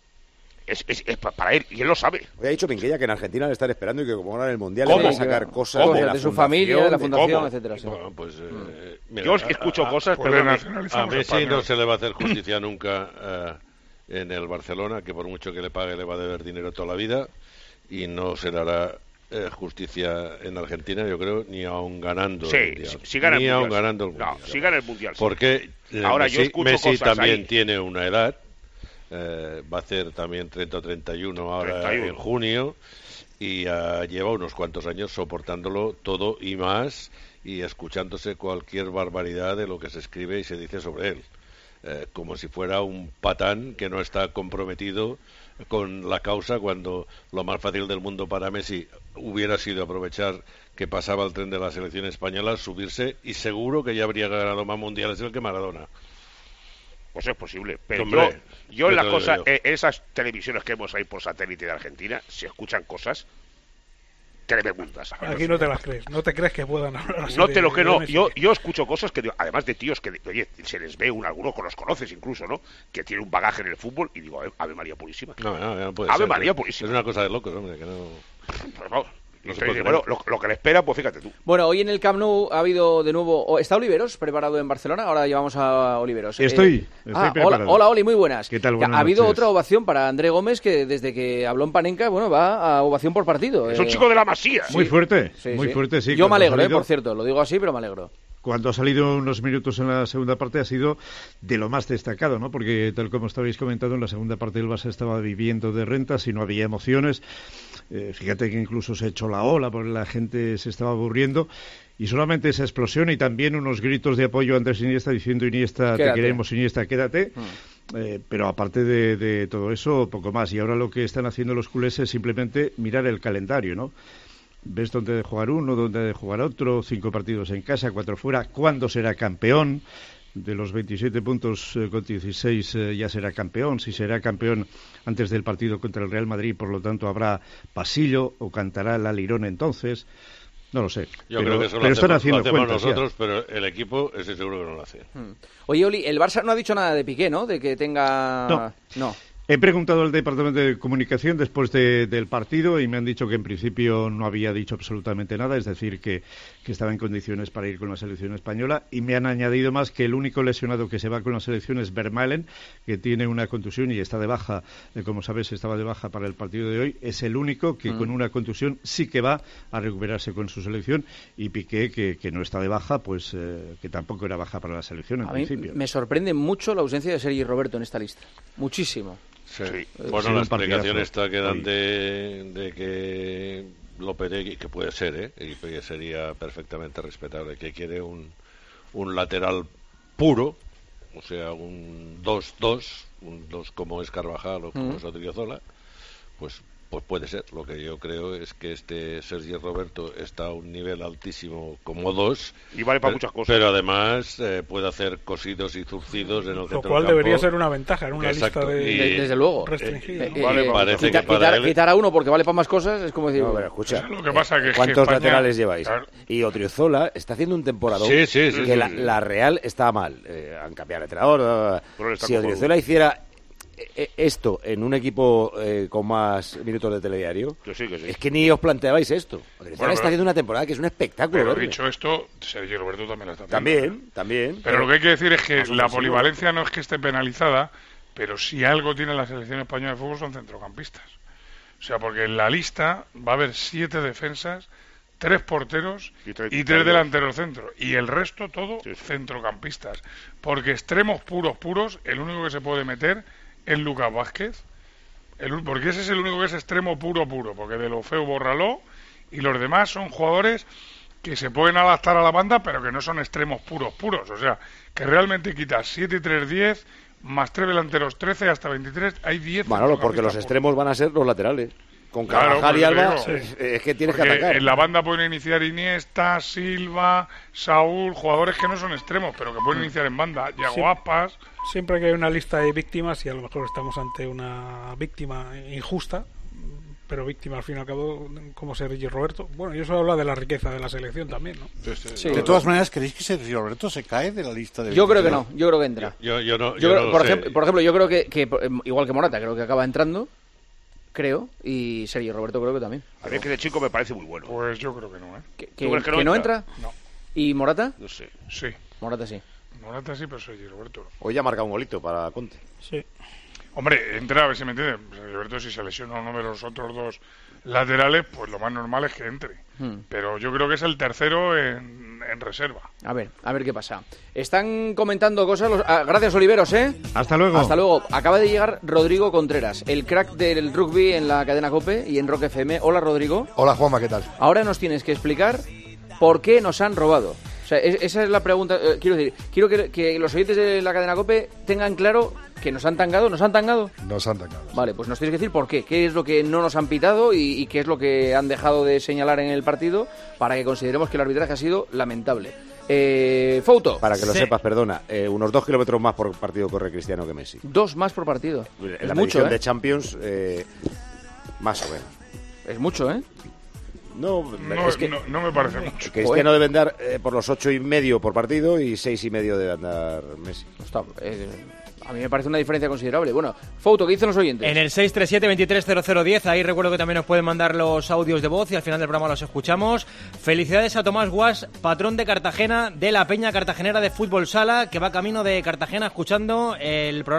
Es, es, es pa- para él, y él lo sabe. Hoy ha dicho Pinquella que en Argentina le están esperando y que como ahora en el Mundial ¿Cómo? le van a sacar cosas ¿Cómo? de, De la su fundación, familia, de la fundación, ¿Cómo? etcétera. sí. Bueno, pues, eh, mira, Yo a- escucho a- cosas, pues pero le A nacionalizamos Messi no español. se le va a hacer justicia nunca eh, en el Barcelona, que por mucho que le pague le va a deber dinero toda la vida, y no se le hará eh, justicia en Argentina, yo creo, ni aun ganando Sí, el Mundial. si, si gana ni el aun Mundial. ganando el No, Mundial. si gana el Mundial. sí. Porque eh, Ahora, yo Messi, escucho Messi cosas también ahí. tiene una edad, eh, va a hacer también treinta o treinta y uno ahora treinta y uno. en junio, y ah, lleva unos cuantos años soportándolo todo y más, y escuchándose cualquier barbaridad de lo que se escribe y se dice sobre él. Eh, como si fuera un patán que no está comprometido con la causa, cuando lo más fácil del mundo para Messi hubiera sido aprovechar que pasaba el tren de la selección española, subirse, y seguro que ya habría ganado más mundiales él que Maradona. Pues es posible. Pero Hombre, yo, yo en yo las te lo cosas, digo. en esas televisiones que hemos ahí por satélite de Argentina, se escuchan cosas tremendas. Aquí no te las crees. No te crees que puedan hablar así No de- te lo que de no. Messi. Yo, yo escucho cosas que, digo, además de tíos que, oye, se les ve un alguno que los conoces incluso, ¿no? Que tiene un bagaje en el fútbol y digo, Ave, Ave María Purísima. No, no, no puede Ave ser. María Es Purísima. una cosa de locos, hombre, que no... Pues vamos, No se y te puede dice, creer. bueno, lo, lo que le espera, pues fíjate tú. Bueno, hoy en el Camp Nou ha habido de nuevo... o- ¿Está Oliveros preparado en Barcelona? Ahora llevamos a Oliveros. Estoy, estoy ah, hola, preparado. hola, Oli, muy buenas. ¿Qué tal? Ya, Buenas ha habido noches. otra ovación para André Gómez, que desde que habló en Panenka, bueno, va a ovación por partido. Es eh. un chico de la Masía. Muy fuerte, Sí, muy sí. fuerte, sí. Yo me cuando ha alegro, eh, salido- por cierto, lo digo así, pero me alegro. cuando ha salido unos minutos en la segunda parte ha sido de lo más destacado, ¿no? Porque tal como estabais comentando, en la segunda parte el Barça estaba viviendo de rentas y no había emociones. Eh, fíjate que incluso se echó la ola porque la gente se estaba aburriendo. Y solamente esa explosión y también unos gritos de apoyo a Andrés Iniesta diciendo Iniesta, quédate. Te queremos, Iniesta, quédate. Mm. Eh, pero aparte de, de todo eso, poco más. Y ahora lo que están haciendo los culés es simplemente mirar el calendario, ¿no? Ves dónde ha de jugar uno, dónde ha de jugar otro, cinco partidos en casa, cuatro fuera, cuándo será campeón. De los veintisiete puntos eh, con dieciséis eh, ya será campeón. Si será campeón antes del partido contra el Real Madrid, por lo tanto habrá pasillo o cantará la Lirón entonces. No lo sé. Yo pero, creo que eso pero lo están hacemos, haciendo lo hacemos cuentas, nosotros, ya. pero el equipo ese seguro que no lo hace. Hmm. Oye, Oli, el Barça no ha dicho nada de Piqué, ¿no? De que tenga... No. no. He preguntado al Departamento de Comunicación después de, del partido y me han dicho que en principio no había dicho absolutamente nada, es decir, que, que estaba en condiciones para ir con la selección española, y me han añadido más que el único lesionado que se va con la selección es Vermaelen, que tiene una contusión y está de baja, eh, como sabes, estaba de baja para el partido de hoy, es el único que mm. con una contusión sí que va a recuperarse con su selección, y Piqué, que, que no está de baja, pues eh, que tampoco era baja para la selección en a principio. Mí me sorprende mucho la ausencia de Sergi Roberto en esta lista, muchísimo. Sí. Sí. Bueno, sí, la un explicación está que dan hoy. de, de que Lopetegui, que puede ser, ¿eh? Y que sería perfectamente respetable, que quiere un, un lateral puro, o sea, un dos dos, un dos como es Carvajal o como mm. es Odriozola, pues pues puede ser. Lo que yo creo es que este Sergi Roberto está a un nivel altísimo como dos y vale para pero, muchas cosas, pero además eh, puede hacer cosidos y zurcidos en el centro lo cual campo. Debería ser una ventaja en una Exacto. lista de, y, de desde luego restringida, eh, ¿no? eh, vale, eh, parece quita, que para quitar, él... quitar a uno porque vale para más cosas es como decir, no, pero escucha, lo que pasa que ¿cuántos España... laterales lleváis? Claro. Y Odriozola está haciendo un temporadón sí, sí, sí, que sí, la, sí. la Real está mal, eh, han cambiado el entrenador. Pero si Odriozola hiciera esto en un equipo eh, con más minutos de telediario, que sí, que sí. es que ni os planteabais esto. Odriozola Bueno, está haciendo una temporada que es un espectáculo. Pero verle. dicho esto, Sergio Roberto también lo está haciendo. También, también. Pero, pero lo que hay que decir es que la ofensivo. polivalencia no es que esté penalizada, pero si algo tiene la selección española de fútbol son centrocampistas. O sea, porque en la lista va a haber siete defensas, tres porteros y tres, y tres delanteros centro. Y el resto todo sí, sí. centrocampistas. Porque extremos puros, puros, el único que se puede meter es Lucas Vázquez, el, porque ese es el único que es extremo puro, puro, porque de lo feo bórralo, y los demás son jugadores que se pueden adaptar a la banda, pero que no son extremos puros, puros, o sea, que realmente quitas siete y tres, diez, más tres delanteros, trece, hasta veintitrés, hay diez. Manolo, porque los extremos van a ser los laterales. Con claro, Carvajal y Alba, digo, es, es que tienes que atacar. En la banda pueden iniciar Iniesta, Silva, Saúl, jugadores que no son extremos, pero que pueden iniciar en banda. Yago Aspas. Siempre que hay una lista de víctimas, y a lo mejor estamos ante una víctima injusta, pero víctima al fin y al cabo, como Sergio Roberto. Bueno, y eso habla de la riqueza de la selección también, ¿no? Sí, sí, sí. De todas maneras, ¿creéis que Sergio Roberto se cae de la lista de Yo creo que no, yo creo que entra. Yo, yo no, yo yo creo, no por, sé. ejemplo, por ejemplo, yo creo que, que, igual que Morata, creo que acaba entrando, creo, y Sergio Roberto creo que también. A mí es que de chico me parece muy bueno. Pues yo creo que no, ¿eh? ¿Que, que, que, no, que no entra? No. ¿Y Morata? No sé. Sí. Morata sí. Morata sí, pero Sergio Roberto no. Hoy ya ha marcado un golito para Conte. Sí. Hombre, entra, a ver si me entiende. Sergio Roberto, si se lesiona uno de los otros dos laterales, pues lo más normal es que entre. Hmm. Pero yo creo que es el tercero en, en reserva. A ver, a ver qué pasa. Están comentando cosas. Los... Ah, gracias, Oliveros, ¿eh? Hasta luego. Hasta luego. Acaba de llegar Rodrigo Contreras, el crack del rugby en la cadena COPE y en Rock F M. Hola, Rodrigo. Hola, Juanma, ¿qué tal? Ahora nos tienes que explicar por qué nos han robado. O sea, es, esa es la pregunta. Eh, quiero decir, quiero que, que los oyentes de la cadena COPE tengan claro que nos han tangado. ¿Nos han tangado? Nos han tangado. Vale, pues nos tienes que decir por qué. ¿Qué es lo que no nos han pitado y, y qué es lo que han dejado de señalar en el partido para que consideremos que el arbitraje ha sido lamentable? Eh, Fouto. Para que lo sí. sepas, perdona, eh, unos dos kilómetros más por partido corre Cristiano que Messi. Dos más por partido. En es la mucho, medición ¿eh? de Champions, eh, más o menos. Es mucho, ¿eh? No, no, es que no, no me parece mucho. Cristiano debe andar eh, por los ocho y medio por partido y seis y medio debe andar Messi. Está, eh, a mí me parece una diferencia considerable. Bueno, Fouto, ¿qué dicen los oyentes? En el seis tres siete, veintitrés cero cero diez, ahí recuerdo que también nos pueden mandar los audios de voz y al final del programa los escuchamos. Felicidades a Tomás Guas, patrón de Cartagena, de la Peña Cartagenera de Fútbol Sala, que va camino de Cartagena escuchando el programa.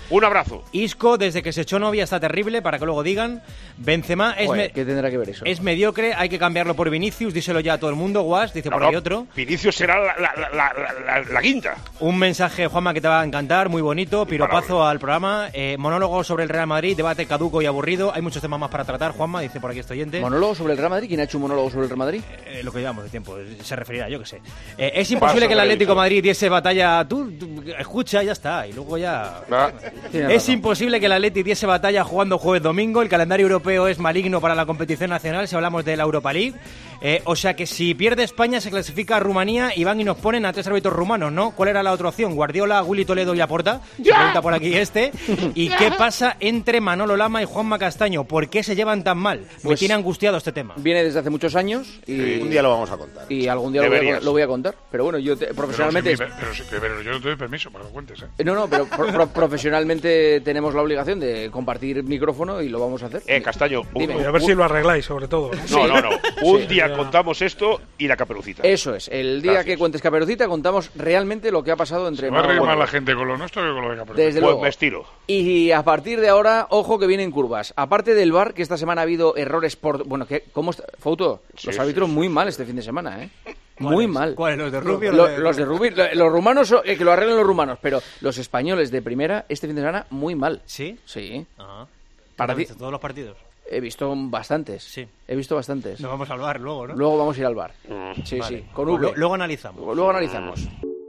Un abrazo. Isco, desde que se echó novia, está terrible, para que luego digan. Benzema es, Joder, me- ¿qué tendrá que ver eso? es mediocre, hay que cambiarlo por Vinicius, díselo ya a todo el mundo. Guas, dice No, por no, ahí otro. Vinicius será la, la, la, la, la, la quinta. Un mensaje, Juanma, que te va a encantar, muy bonito, piropazo al programa. Eh, monólogo sobre el Real Madrid, debate caduco y aburrido. Hay muchos temas más para tratar, Juanma, dice por aquí este oyente. ¿Monólogo sobre el Real Madrid? ¿Quién ha hecho un monólogo sobre el Real Madrid? Eh, lo que llevamos de tiempo, se referirá, yo que sé. Eh, es imposible que el Atlético de Madrid diese batalla. Tú, tú, escucha, ya está, y luego ya. Ah. Es imposible que el Atleti diese batalla jugando jueves domingo. El calendario europeo es maligno para la competición nacional si hablamos de la Europa League. Eh, o sea que si pierde España se clasifica a Rumanía y van y nos ponen a tres árbitros rumanos, ¿no? ¿Cuál era la otra opción? Guardiola, Willy Toledo y Laporta. Se pregunta por aquí este. ¿Y qué pasa entre Manolo Lama y Juanma Castaño? ¿Por qué se llevan tan mal? Me Pues tiene angustiado este tema. Viene desde hace muchos años y un día lo vamos a contar. Y algún día lo voy, a, Deberías. lo voy a contar. Pero bueno, yo te- profesionalmente... Pero, si- pero, si- pero yo no te doy permiso para que lo cuentes, ¿eh? Eh, No, no, pero pro- pro- profesionalmente tenemos la obligación de compartir micrófono y lo vamos a hacer. Eh, Castaño, un- Dime. Y a ver si lo arregláis, sobre todo. No, no, no. Un Sí. día contamos esto y la Caperucita. Eso es, el día Gracias. que cuentes Caperucita contamos realmente lo que ha pasado entre... Se va a reír Manolo- más la gente con lo nuestro que con lo de Caperucita. Desde Pues luego. me estiro. Y a partir de ahora, ojo que vienen curvas. Aparte del V A R, que esta semana ha habido errores por... Bueno, ¿qué? ¿Cómo está? Fouto, Sí, los sí, árbitros sí. muy mal este fin de semana, ¿eh? Muy mal. ¿Cuáles? ¿Los de rugby o Lo- los de- los de rugby, lo- los rumanos, eh, que lo arreglen los rumanos, pero los españoles de primera, este fin de semana, muy mal. ¿Sí? Sí. Ajá. Para ¿Has ti- visto todos los partidos? He visto bastantes. Sí. He visto bastantes. Nos vamos a hablar luego, ¿no? Luego vamos a ir al bar. Mm. Sí, Vale. sí. Con Pues V. lo- luego analizamos. Luego analizamos.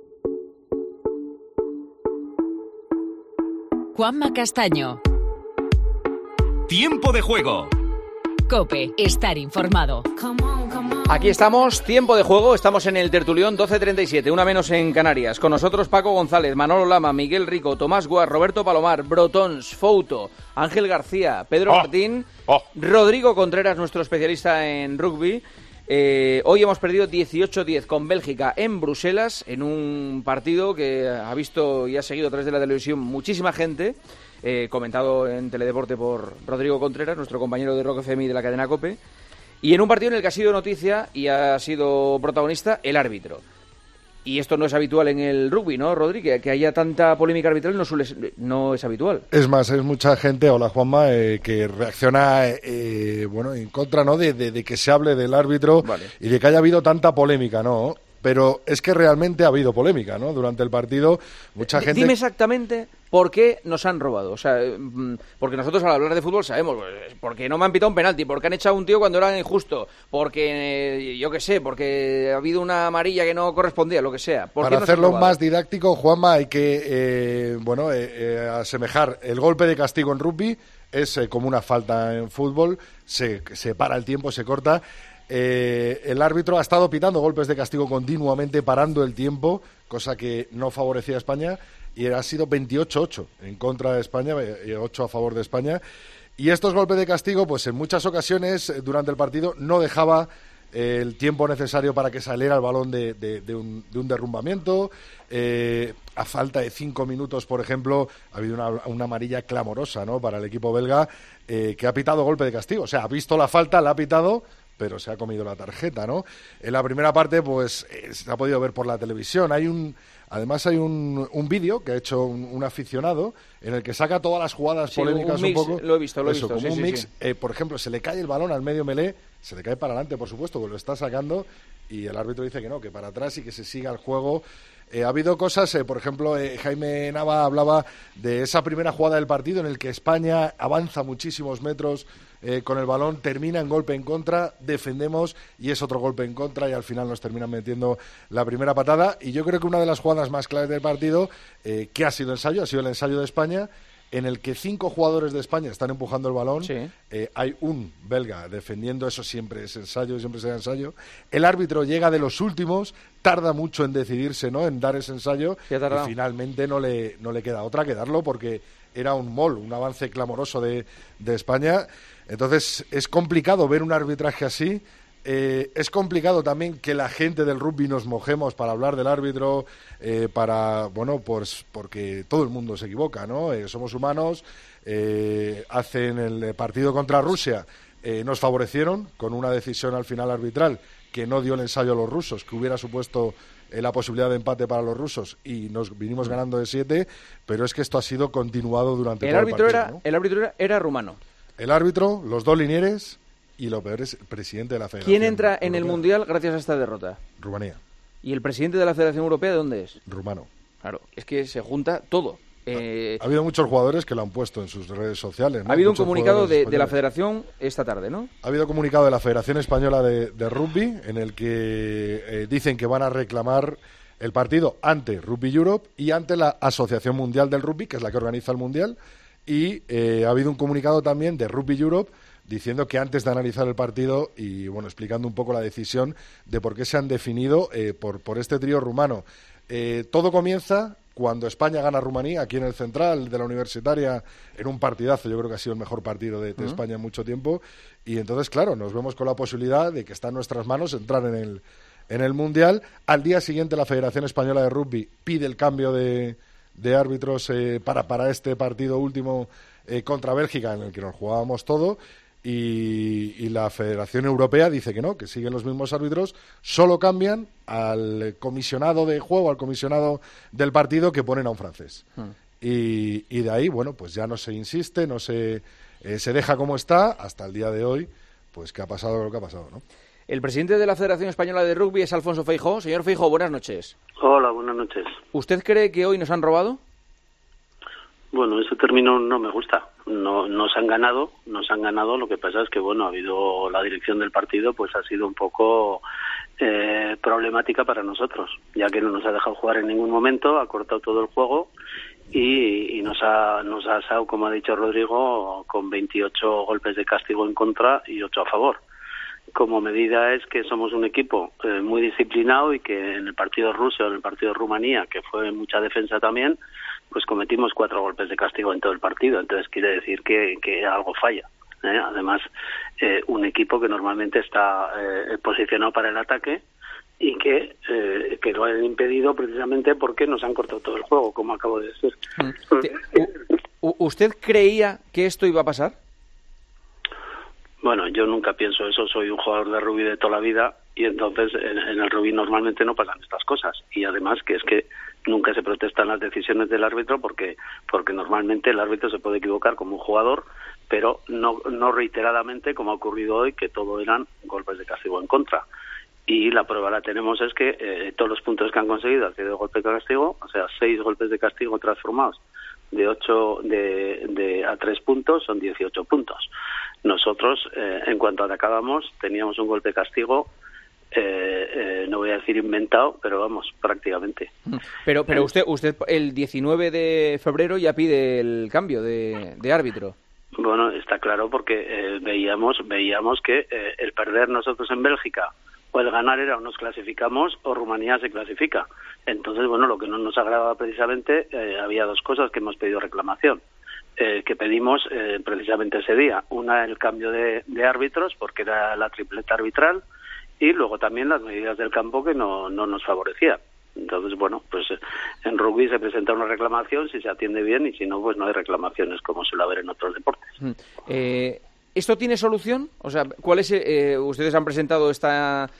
Juanma Castaño. Tiempo de juego. Cope, estar informado. Aquí estamos, tiempo de juego, estamos en el Tertulión doce treinta y siete, una menos en Canarias. Con nosotros Paco González, Manolo Lama, Miguel Rico, Tomás Guas, Roberto Palomar, Brotons, Fouto, Ángel García, Pedro Oh. Martín, Oh. Rodrigo Contreras, nuestro especialista en rugby. Eh, hoy hemos perdido dieciocho diez con Bélgica en Bruselas, en un partido que ha visto y ha seguido a través de la televisión muchísima gente, eh, comentado en Teledeporte por Rodrigo Contreras, nuestro compañero de Rock F M y de la cadena COPE. Y en un partido en el que ha sido noticia y ha sido protagonista el árbitro. Y esto no es habitual en el rugby, ¿no, Rodri? Que, que haya tanta polémica arbitral no, suele, no es habitual. Es más, es mucha gente, hola Juanma, eh, que reacciona eh, bueno, en contra, ¿no? de, de, de que se hable del árbitro Vale. y de que haya habido tanta polémica, ¿no? Pero es que realmente ha habido polémica, ¿no? Durante el partido, mucha gente... Dime exactamente por qué nos han robado. O sea, mm, porque nosotros al hablar de fútbol sabemos, pues, porque no me han pitado un penalti, porque han echado a un tío cuando era injusto, porque, eh, yo qué sé, porque ha habido una amarilla que no correspondía, lo que sea. ¿Por qué Para nos han hacerlo robado? más didáctico, Juanma, hay que eh, bueno eh, eh, asemejar el golpe de castigo en rugby, es eh, como una falta en fútbol, se, se para el tiempo, se corta. Eh, el árbitro ha estado pitando golpes de castigo continuamente, parando el tiempo, cosa que no favorecía a España, y ha sido veintiocho ocho en contra de España, eh, ocho a favor de España. Y estos golpes de castigo, pues en muchas ocasiones eh, durante el partido no dejaba eh, el tiempo necesario para que saliera el balón de, de, de, un, de un derrumbamiento. Eh, a falta de cinco minutos, por ejemplo, ha habido una, una amarilla clamorosa, ¿no? Para el equipo belga, eh, que ha pitado golpe de castigo. O sea, ha visto la falta, la ha pitado, pero se ha comido la tarjeta, ¿no? En la primera parte, pues, eh, se ha podido ver por la televisión. Hay un... Además hay un, un vídeo que ha hecho un, un aficionado en el que saca todas las jugadas Sí, polémicas un mix, un poco. lo he visto, lo he Eso, visto, como sí, un sí, mix. sí. Eh, por ejemplo, se le cae el balón al medio melé, se le cae para adelante, por supuesto, que lo está sacando, y el árbitro dice que no, que para atrás y que se siga el juego. Eh, ha habido cosas, eh, por ejemplo, eh, Jaime Nava hablaba de esa primera jugada del partido en el que España avanza muchísimos metros eh, con el balón, termina en golpe en contra, defendemos y es otro golpe en contra y al final nos terminan metiendo la primera patada. Y yo creo que una de las jugadas más claves del partido, eh, que ha sido ensayo, ha sido el ensayo de España, en el que cinco jugadores de España están empujando el balón, Sí. eh, hay un belga defendiendo, eso siempre es ensayo, siempre será ensayo. El árbitro llega de los últimos, tarda mucho en decidirse, ¿no? En dar ese ensayo Ya ha tardado. y finalmente no le, no le queda otra que darlo porque era un mol, un avance clamoroso de, de España. Entonces es complicado ver un arbitraje así. Eh, es complicado también que la gente del rugby nos mojemos para hablar del árbitro, eh, para, bueno, pues porque todo el mundo se equivoca, ¿no? Eh, somos humanos, eh, hacen el partido contra Rusia, eh, nos favorecieron con una decisión al final arbitral que no dio el ensayo a los rusos, que hubiera supuesto eh, la posibilidad de empate para los rusos y nos vinimos ganando de siete, pero es que esto ha sido continuado durante el todo árbitro el partido. Era, ¿no? el árbitro era, era rumano. El árbitro, los dos linieres y lo peor es el presidente de la Federación. ¿Quién entra en Europea. el Mundial gracias a esta derrota? Rumanía. ¿Y el presidente de la Federación Europea de dónde es? Rumano. Claro, es que se junta todo. Eh, Ha habido muchos jugadores que lo han puesto en sus redes sociales, ¿no? Ha habido Muchos un comunicado de, jugadores de la españoles. Federación esta tarde, ¿no? Ha habido comunicado de la Federación Española de, de Rugby en el que eh, dicen que van a reclamar el partido ante Rugby Europe y ante la Asociación Mundial del Rugby, que es la que organiza el Mundial, y eh, ha habido un comunicado también de Rugby Europe diciendo que antes de analizar el partido y bueno explicando un poco la decisión de por qué se han definido eh, por, por este trío rumano. Eh, todo comienza cuando España gana a Rumanía, aquí en el Central de la Universitaria, en un partidazo. Yo creo que ha sido el mejor partido de, de Uh-huh. España en mucho tiempo. Y entonces, claro, nos vemos con la posibilidad de que está en nuestras manos entrar en el, en el Mundial. Al día siguiente, la Federación Española de Rugby pide el cambio de, de árbitros eh, para, para este partido último eh, contra Bélgica, en el que nos jugábamos todo. Y, y la Federación Europea dice que no, que siguen los mismos árbitros, solo cambian al comisionado de juego, al comisionado del partido que ponen a un francés. Hmm. Y, y de ahí, bueno, pues ya no se insiste, no se, eh, se deja como está hasta el día de hoy, pues que ha pasado lo que ha pasado, ¿no? El presidente de la Federación Española de Rugby es Alfonso Feijóo. Señor Feijóo, buenas noches. Hola, buenas noches. ¿Usted cree que hoy nos han robado? Bueno, ese término no me gusta. No nos han ganado, nos han ganado. Lo que pasa es que, bueno, ha habido la dirección del partido, pues ha sido un poco eh, problemática para nosotros, ya que no nos ha dejado jugar en ningún momento, ha cortado todo el juego y, y nos ha nos ha asado, como ha dicho Rodrigo, con veintiocho golpes de castigo en contra y ocho a favor. Como medida es que somos un equipo eh, muy disciplinado y que en el partido ruso, en el partido de Rumanía, que fue mucha defensa también, pues cometimos cuatro golpes de castigo en todo el partido. Entonces quiere decir que, que algo falla, ¿eh? Además, eh, un equipo que normalmente está eh, posicionado para el ataque y que, eh, que lo han impedido precisamente porque nos han cortado todo el juego, como acabo de decir. ¿U- ¿Usted creía que esto iba a pasar? Bueno, yo nunca pienso eso, soy un jugador de rugby de toda la vida y entonces en, en el rugby normalmente no pasan estas cosas y además que es que nunca se protestan las decisiones del árbitro porque porque normalmente el árbitro se puede equivocar como un jugador, pero no, no reiteradamente como ha ocurrido hoy, que todo eran golpes de castigo en contra. Y la prueba la tenemos es que eh, todos los puntos que han conseguido han sido golpes de castigo, o sea, seis golpes de castigo transformados de ocho de, de a tres puntos son dieciocho puntos. Nosotros, eh, en cuanto atacábamos, teníamos un golpe de castigo, eh, eh, no voy a decir inventado, pero vamos, prácticamente. Pero pero usted usted el diecinueve de febrero ya pide el cambio de, de árbitro. Bueno, está claro porque eh, veíamos veíamos que eh, el perder nosotros en Bélgica o el ganar era o nos clasificamos o Rumanía se clasifica. Entonces, bueno, lo que no nos agradaba precisamente, eh, había dos cosas que hemos pedido reclamación, eh, que pedimos eh, precisamente ese día. Una, el cambio de, de árbitros, porque era la tripleta arbitral, y luego también las medidas del campo que no, no nos favorecían. Entonces, bueno, pues eh, en rugby se presenta una reclamación, si se atiende bien, y si no, pues no hay reclamaciones, como suele haber en otros deportes. Eh, ¿Esto tiene solución? O sea, ¿cuál es? Eh, ustedes han presentado esta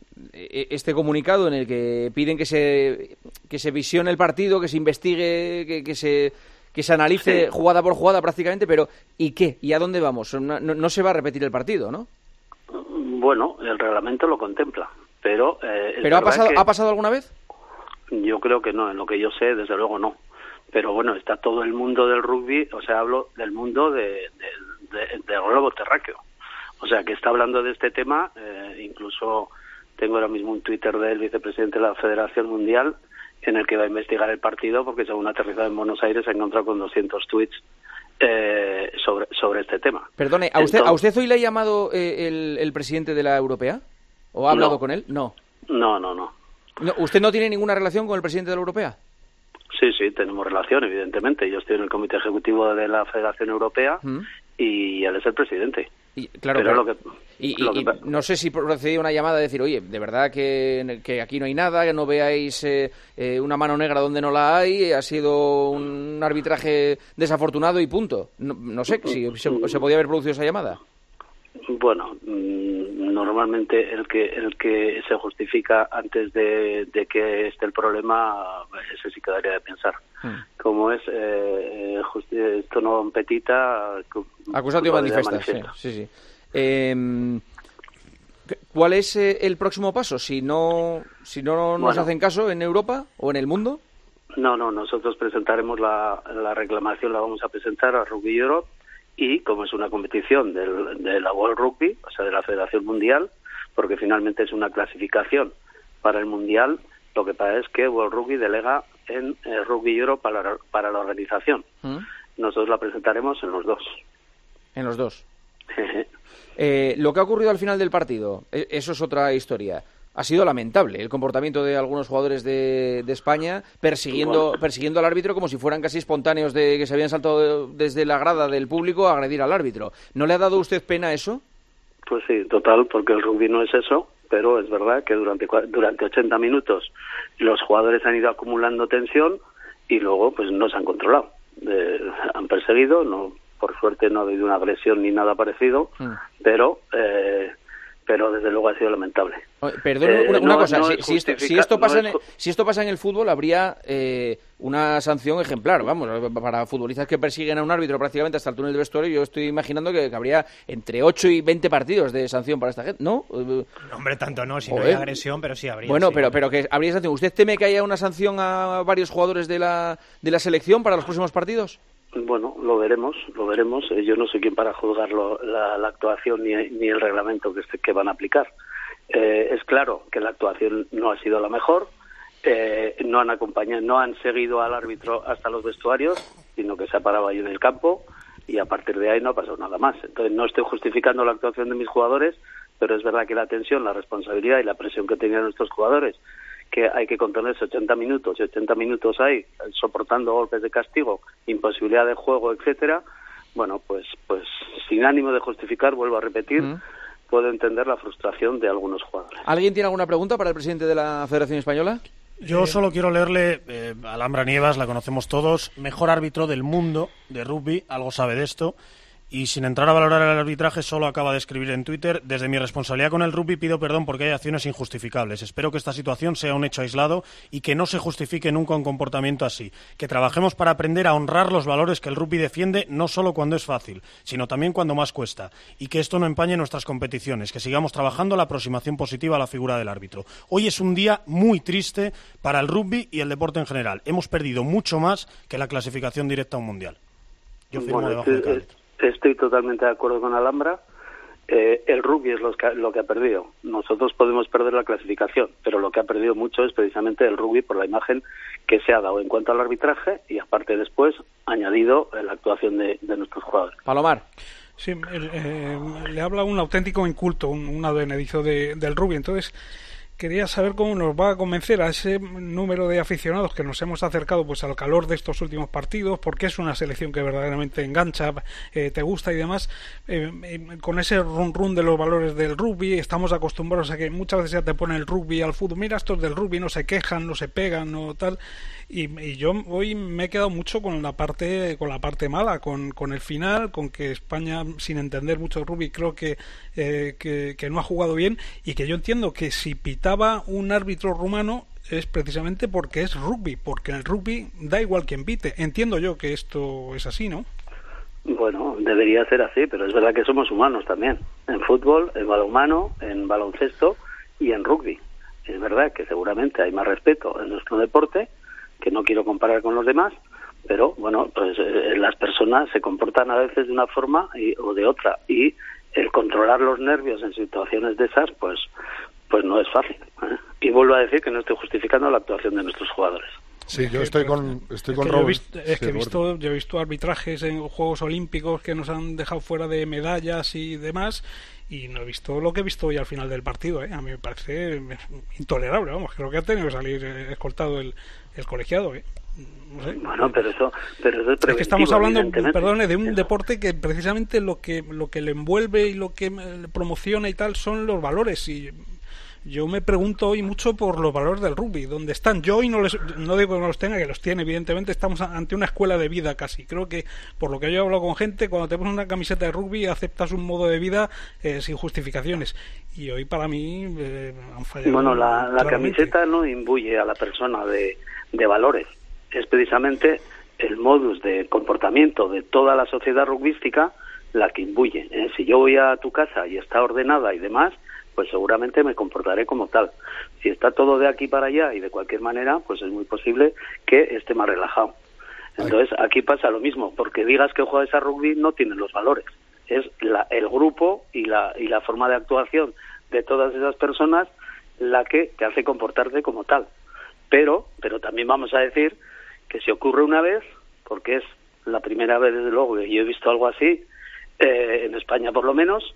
este comunicado en el que piden que se que se visione el partido, que se investigue, que, que se que se analice Sí. jugada por jugada prácticamente, pero ¿y qué? ¿Y a dónde vamos? No, no, no se va a repetir el partido, ¿no? Bueno, el reglamento lo contempla, pero... Eh, es ¿Pero ha verdad pasado que- ha pasado alguna vez? Yo creo que no, en lo que yo sé, desde luego no. Pero bueno, está todo el mundo del rugby, o sea, hablo del mundo de, de, de- del globo terráqueo. O sea, que está hablando de este tema, eh, incluso tengo ahora mismo un Twitter del vicepresidente de la Federación Mundial en el que va a investigar el partido porque según ha aterrizado en Buenos Aires se ha encontrado con doscientos tweets eh, sobre, sobre este tema. Perdone, ¿a usted, Entonces- ¿a usted hoy le ha llamado eh, el, el presidente de la Europea? ¿O ha hablado No. con él? No. No, no, no. No, ¿usted no tiene ninguna relación con el presidente de la Europea? Sí, sí, tenemos relación, evidentemente. Yo estoy en el comité ejecutivo de la Federación Europea ¿Mm? y él es el presidente. Y, claro, pero pero- lo que, Y, y- lo que y pa- no sé si procedía una llamada de decir, oye, de verdad que, que aquí no hay nada, que no veáis eh, eh, una mano negra donde no la hay, ha sido un arbitraje desafortunado y punto. No, no sé si se, se podía haber producido esa llamada. Bueno, normalmente el que el que se justifica antes de, de que esté el problema, ese sí que daría de pensar. Hmm. Como es eh, esto no petita... Acusatio manifesta, sí, sí, sí. Eh, ¿Cuál es eh, el próximo paso? Si no, si no nos bueno, hacen caso en Europa o en el mundo. No, no, nosotros presentaremos la, la reclamación, la vamos a presentar a Rugby Europe. Y como es una competición del, de la World Rugby, o sea, de la Federación Mundial, porque finalmente es una clasificación para el Mundial, lo que pasa es que World Rugby delega en eh, Rugby Europe para, para la organización. ¿Mm? Nosotros la presentaremos en los dos. En los dos. eh, lo que ha ocurrido al final del partido, eso es otra historia. Ha sido lamentable el comportamiento de algunos jugadores de, de España persiguiendo bueno. persiguiendo al árbitro como si fueran casi espontáneos de que se habían saltado de, desde la grada del público a agredir al árbitro. ¿No le ha dado a usted pena eso? Pues sí, total, porque el rugby no es eso, pero es verdad que durante durante ochenta minutos los jugadores han ido acumulando tensión y luego pues no se han controlado. Eh, han perseguido, no por suerte no ha habido una agresión ni nada parecido, mm. pero... Eh, pero desde luego ha sido lamentable. Perdón, eh, una, una no, cosa, no si, si, esto, si, esto pasa no es... en, si esto pasa en el fútbol, habría eh, una sanción ejemplar, vamos, para futbolistas que persiguen a un árbitro prácticamente hasta el túnel de vestuario. Yo estoy imaginando que, que habría entre ocho y veinte partidos de sanción para esta gente, ¿no? No, hombre, tanto no, si Joder. no hay agresión, pero sí habría. Bueno, sí, pero, pero que habría sanción. ¿Usted teme que haya una sanción a varios jugadores de la, de la selección para los próximos partidos? Bueno, lo veremos, lo veremos. Yo no soy quien para juzgar lo, la, la actuación ni, ni el reglamento que, que van a aplicar. Eh, es claro que la actuación no ha sido la mejor, eh, no han acompañado, no han seguido al árbitro hasta los vestuarios, sino que se ha parado ahí en el campo y a partir de ahí no ha pasado nada más. Entonces no estoy justificando la actuación de mis jugadores, pero es verdad que la tensión, la responsabilidad y la presión que tenían nuestros jugadores, que hay que contenerse ochenta minutos y ochenta minutos ahí soportando golpes de castigo, imposibilidad de juego, etcétera. Bueno, pues pues sin ánimo de justificar, vuelvo a repetir, uh-huh. puedo entender la frustración de algunos jugadores. ¿Alguien tiene alguna pregunta para el presidente de la Federación Española? Yo solo quiero leerle eh, a Alhambra Nievas, la conocemos todos, mejor árbitro del mundo de rugby, algo sabe de esto. Y sin entrar a valorar el arbitraje, solo acaba de escribir en Twitter: desde mi responsabilidad con el rugby pido perdón porque hay acciones injustificables. Espero que esta situación sea un hecho aislado y que no se justifique nunca un comportamiento así. Que trabajemos para aprender a honrar los valores que el rugby defiende, no solo cuando es fácil, sino también cuando más cuesta. Y que esto no empañe nuestras competiciones, que sigamos trabajando la aproximación positiva a la figura del árbitro. Hoy es un día muy triste para el rugby y el deporte en general. Hemos perdido mucho más que la clasificación directa a un mundial. Yo firmo bueno, debajo del cartel. Estoy totalmente de acuerdo con Alhambra. Eh, el rugby es lo que, ha, lo que ha perdido. Nosotros podemos perder la clasificación, pero lo que ha perdido mucho es precisamente el rugby por la imagen que se ha dado en cuanto al arbitraje y aparte después añadido la actuación de, de nuestros jugadores. Palomar. Sí, eh, le habla un auténtico inculto, un, un advenedizo de, del rugby. Entonces quería saber cómo nos va a convencer a ese número de aficionados que nos hemos acercado pues al calor de estos últimos partidos, porque es una selección que verdaderamente engancha, eh, te gusta y demás, eh, eh, con ese run run de los valores del rugby. Estamos acostumbrados a que muchas veces ya te ponen el rugby al fútbol, mira estos del rugby no se quejan, no se pegan, no tal, y, y yo hoy me he quedado mucho con la parte con la parte mala, con, con el final, con que España, sin entender mucho el rugby, creo que, eh, que, que no ha jugado bien, y que yo entiendo que si pitaba un árbitro rumano es precisamente porque es rugby, porque en el rugby da igual quien pite. Entiendo yo que esto es así, ¿no? Bueno, debería ser así, pero es verdad que somos humanos también. En fútbol, en balonmano, en baloncesto y en rugby. Es verdad que seguramente hay más respeto en nuestro deporte, que no quiero comparar con los demás, pero bueno, pues eh, las personas se comportan a veces de una forma y, o de otra, y el controlar los nervios en situaciones de esas, pues pues no es fácil, ¿eh? Y vuelvo a decir que no estoy justificando la actuación de nuestros jugadores. Sí, yo estoy con estoy con Robert. Es que he visto, yo he visto arbitrajes en Juegos Olímpicos que nos han dejado fuera de medallas y demás, y no he visto lo que he visto hoy al final del partido, ¿eh? A mí me parece intolerable, vamos, creo que ha tenido que salir escoltado el, el colegiado, ¿eh? No sé. Bueno, pero eso, pero eso es, es que estamos hablando, perdone, de un eso. deporte que precisamente lo que lo que le envuelve y lo que le promociona y tal son los valores, y yo me pregunto hoy mucho por los valores del rugby, ¿dónde están? Yo hoy no les, no digo que no los tenga, que los tiene, evidentemente estamos ante una escuela de vida casi. Creo que, por lo que yo he hablado con gente, cuando te pones una camiseta de rugby aceptas un modo de vida eh, sin justificaciones. Y hoy para mí eh, han fallado. Bueno, la, la camiseta no imbuye a la persona de, de valores, es precisamente el modus de comportamiento de toda la sociedad rugbyística la que imbuye. ¿eh? Si yo voy a tu casa y está ordenada y demás, pues seguramente me comportaré como tal. Si está todo de aquí para allá y de cualquier manera, pues es muy posible que esté más relajado. Entonces, aquí pasa lo mismo, porque digas que juegas a rugby no tienen los valores. Es la, el grupo y la, y la forma de actuación de todas esas personas la que te hace comportarte como tal. Pero, pero también vamos a decir que si ocurre una vez, porque es la primera vez desde luego que yo he visto algo así, eh, en España por lo menos,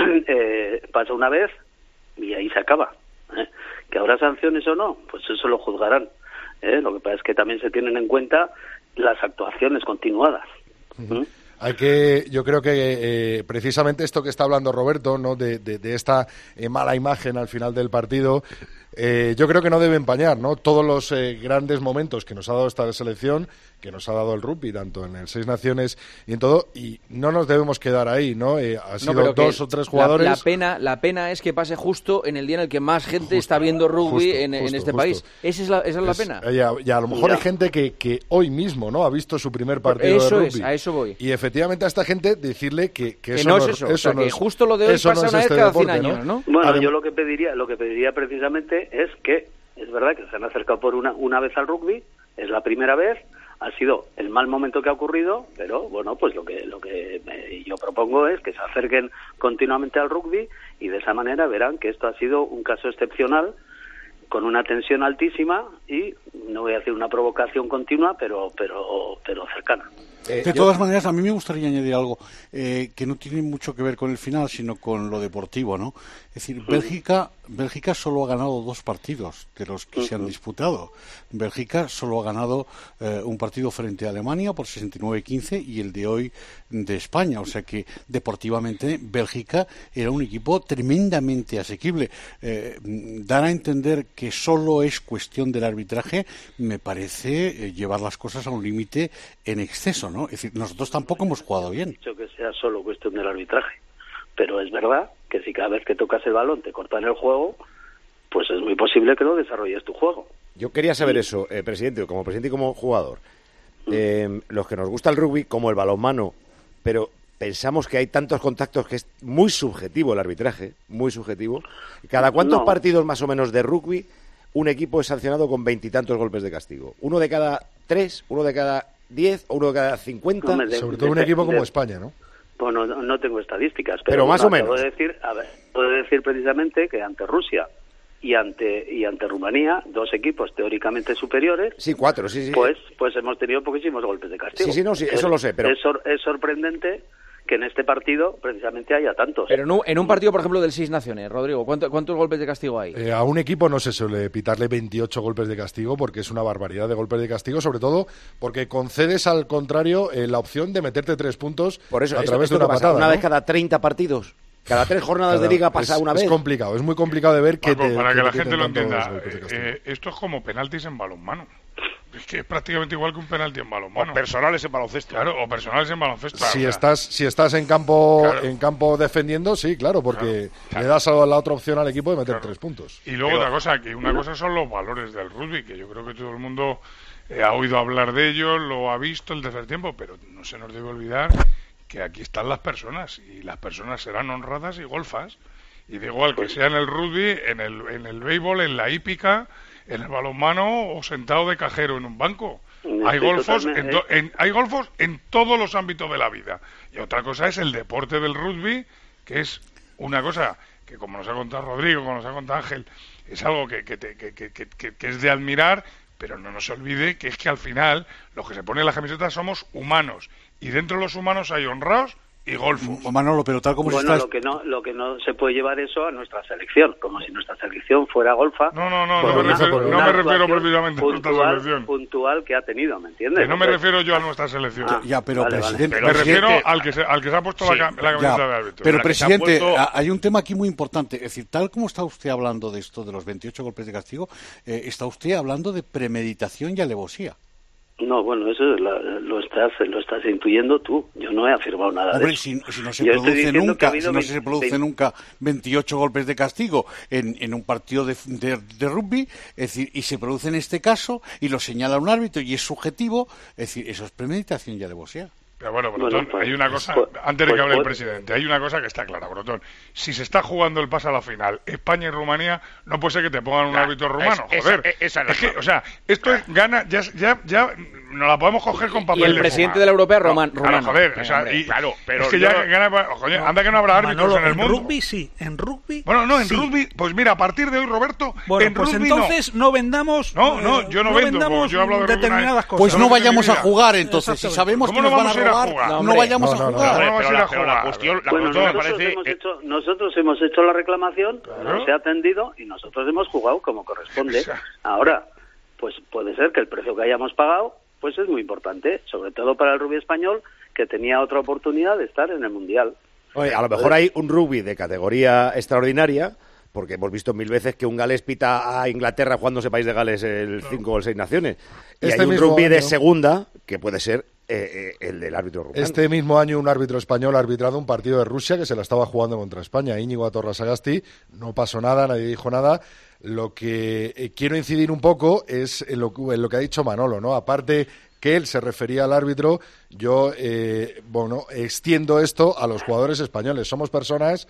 eh, pasa una vez y ahí se acaba. ¿eh? ¿Que habrá sanciones o no? Pues eso lo juzgarán. ¿eh? Lo que pasa es que también se tienen en cuenta las actuaciones continuadas. Uh-huh. Hay que, yo creo que eh, precisamente esto que está hablando Roberto, ¿no? de, de, de esta eh, mala imagen al final del partido, eh, yo creo que no debe empañar, ¿no? Todos los eh, grandes momentos que nos ha dado esta selección, que nos ha dado el rugby, tanto en el Seis Naciones y en todo, y no nos debemos quedar ahí, ¿no? Eh, ha sido no, dos o tres jugadores. La, la pena, la pena es que pase justo en el día en el que más gente justo, está viendo rugby justo, en, justo, en este justo. país. Esa es la, esa es la es, pena. Y a, y a lo mejor ya. hay gente que, que hoy mismo, ¿no? Ha visto su primer partido eso de rugby. Es, a eso voy. Y efectivamente a esta gente decirle que, que, que eso no no es eso. eso o sea, no que es, justo lo de hoy pasa no una vez este cada deporte, cien años, ¿no? ¿no? Bueno, Adem- yo lo que pediría, lo que pediría precisamente es que es verdad que se han acercado por una, una vez al rugby, es la primera vez, ha sido el mal momento que ha ocurrido, pero bueno, pues lo que lo que me, yo propongo es que se acerquen continuamente al rugby y de esa manera verán que esto ha sido un caso excepcional con una tensión altísima y no voy a decir una provocación continua, pero pero pero cercana. Eh, de todas yo... maneras, a mí me gustaría añadir algo eh, que no tiene mucho que ver con el final, sino con lo deportivo, ¿no? Es decir, uh-huh. Bélgica, Bélgica solo ha ganado dos partidos de los que uh-huh. se han disputado. Bélgica solo ha ganado eh, un partido frente a Alemania por sesenta y nueve quince y el de hoy de España. O sea que, deportivamente, Bélgica era un equipo tremendamente asequible. Eh, dar a entender que solo es cuestión del arbitraje me parece eh, llevar las cosas a un límite en exceso, ¿no? Es decir, nosotros tampoco hemos jugado bien. No he dicho que sea solo cuestión del arbitraje, pero es verdad que si cada vez que tocas el balón te cortan el juego, pues es muy posible que no desarrolles tu juego. Yo quería saber sí. eso, eh, presidente, como presidente y como jugador. Eh, los que nos gusta el rugby, como el balonmano, pero pensamos que hay tantos contactos que es muy subjetivo el arbitraje, muy subjetivo. ¿Cada cuántos no. partidos más o menos de rugby un equipo es sancionado con veintitantos golpes de castigo? ¿Uno de cada tres? ¿Uno de cada diez? ¿O uno de cada cincuenta? No, de, Sobre todo de, un equipo de, como de, España, ¿no? Bueno, no, no tengo estadísticas, pero, pero más bueno, o menos. Puedo decir, a ver, puedo decir precisamente que ante Rusia y ante y ante Rumanía, dos equipos teóricamente superiores. Sí, cuatro, sí, sí. Pues pues hemos tenido poquísimos golpes de castigo. Sí, sí, no, sí, eso es, lo sé, pero es, sor, es sorprendente que en este partido precisamente haya tantos. Pero en un, en un partido, por ejemplo, del Seis Naciones, Rodrigo, ¿cuánto, ¿cuántos golpes de castigo hay? Eh, a un equipo no se suele pitarle veintiocho golpes de castigo porque es una barbaridad de golpes de castigo, sobre todo porque concedes al contrario eh, la opción de meterte tres puntos por eso, a esto, través esto de una pasa, patada. Una ¿no? vez cada treinta partidos. Cada tres jornadas cada, de liga pasa es, una vez. Es complicado, es muy complicado de ver que Paco, te, para que, que la te gente lo entienda, eh, esto es como penaltis en balonmano. Es que es prácticamente igual que un penalti en balonmano. O personales en baloncesto. Claro, o personales en baloncesto. Si o sea, estás si estás en campo claro. en campo defendiendo, sí, claro, porque claro, claro. le das a la otra opción al equipo de meter claro. tres puntos. Y luego Pero, otra cosa, que una cosa son los valores del rugby, que yo creo que todo el mundo eh, ha oído hablar de ellos, lo ha visto el tercer tiempo, pero no se nos debe olvidar que aquí están las personas, y las personas serán honradas y golfas. Y da igual que sea en el rugby, en el, en el béisbol, en la hípica, en el balonmano o sentado de cajero en un banco. Hay golfos, en do, en, hay golfos en todos los ámbitos de la vida. Y otra cosa es el deporte del rugby, que es una cosa que, como nos ha contado Rodrigo, como nos ha contado Ángel, es algo que, que, que, que, que, que, que es de admirar, pero no nos olvide que es que al final los que se ponen la camiseta somos humanos. Y dentro de los humanos hay honrados y golfo. Manolo, pero tal como bueno, se está... lo que no lo que no se puede llevar eso a nuestra selección, como si nuestra selección fuera golfa. No, no, no, pues no me una, refiero, no me refiero precisamente a nuestra puntual, selección. puntual que ha tenido, ¿me entiendes? Que no me refiero yo a nuestra selección. Ah, ya, pero vale, presidente... vale. Me presidente, refiero al que se, al que se ha puesto sí, la, la camisa ya, de árbitro. Pero, La presidente, puesto... hay un tema aquí muy importante. Es decir, tal como está usted hablando de esto, de los veintiocho golpes de castigo, eh, está usted hablando de premeditación y alevosía. No, bueno, eso es la, lo estás lo estás intuyendo tú. Yo no he afirmado nada Hombre, de eso. si, si no se Yo estoy produce diciendo que ha nunca, habido si no se produce veinte nunca veintiocho golpes de castigo en, en un partido de, de, de rugby, es decir, y se produce en este caso y lo señala un árbitro y es subjetivo, es decir, eso es premeditación y alevosía. Pero bueno, Brotón, Bueno, pues, hay una cosa, pues, antes de que pues, hable el pues, presidente, hay una cosa que está clara, Brotón. Si se está jugando el pase a la final, España y Rumanía, no puede ser que te pongan un Claro, árbitro rumano, es- joder. esa- esa es la es que, clave. o sea, esto es gana, ya, ya, ya nos la podemos coger con papel Y el de presidente fumar. de la Europea, No, Roman, claro, rumano. joder, o Eh, sea, hombre, y, claro, pero es que yo ya no- gana, oye, anda que no habrá árbitros Manolo, en el mundo. rugby sí, en rugby. Bueno, no, en sí. rugby, pues mira, a partir de hoy, Roberto, Bueno, en pues rugby entonces no, vendamos. No, no, eh, yo no vendo, vendamos porque yo hablo de rugby determinadas una- cosas. Pues no Sabes que vayamos mi a vida- jugar, entonces, si Exactamente. sabemos ¿Cómo que no nos van a vamos a ir a robar, jugar? no, hombre, vayamos no, a no, no, jugar. no, vamos a pero, ir la, a pero la jugar. cuestión, la Bueno, cuestión me nosotros, parece... hemos eh, hecho, nosotros hemos hecho la reclamación, Claro. no se ha atendido y nosotros hemos jugado como corresponde. Exacto. Ahora, pues puede ser que el precio que hayamos pagado pues es muy importante, sobre todo para el rugby español, que tenía otra oportunidad de estar en el Mundial. Oye, a lo mejor hay un rugby de categoría extraordinaria, porque hemos visto mil veces que un galés pita a Inglaterra jugándose País de Gales el cinco o el seis Naciones. Y Este hay un mismo rugby de año- segunda, que puede ser eh, eh, el del árbitro rumano. Este mismo año un árbitro español ha arbitrado un partido de Rusia que se la estaba jugando contra España, Íñigo Atorrasagasti, no pasó nada, nadie dijo nada. Lo que eh, quiero incidir un poco es en lo, que- en lo que ha dicho Manolo, ¿no? Aparte que él se refería al árbitro, yo, eh, bueno, extiendo esto a los jugadores españoles. Somos personas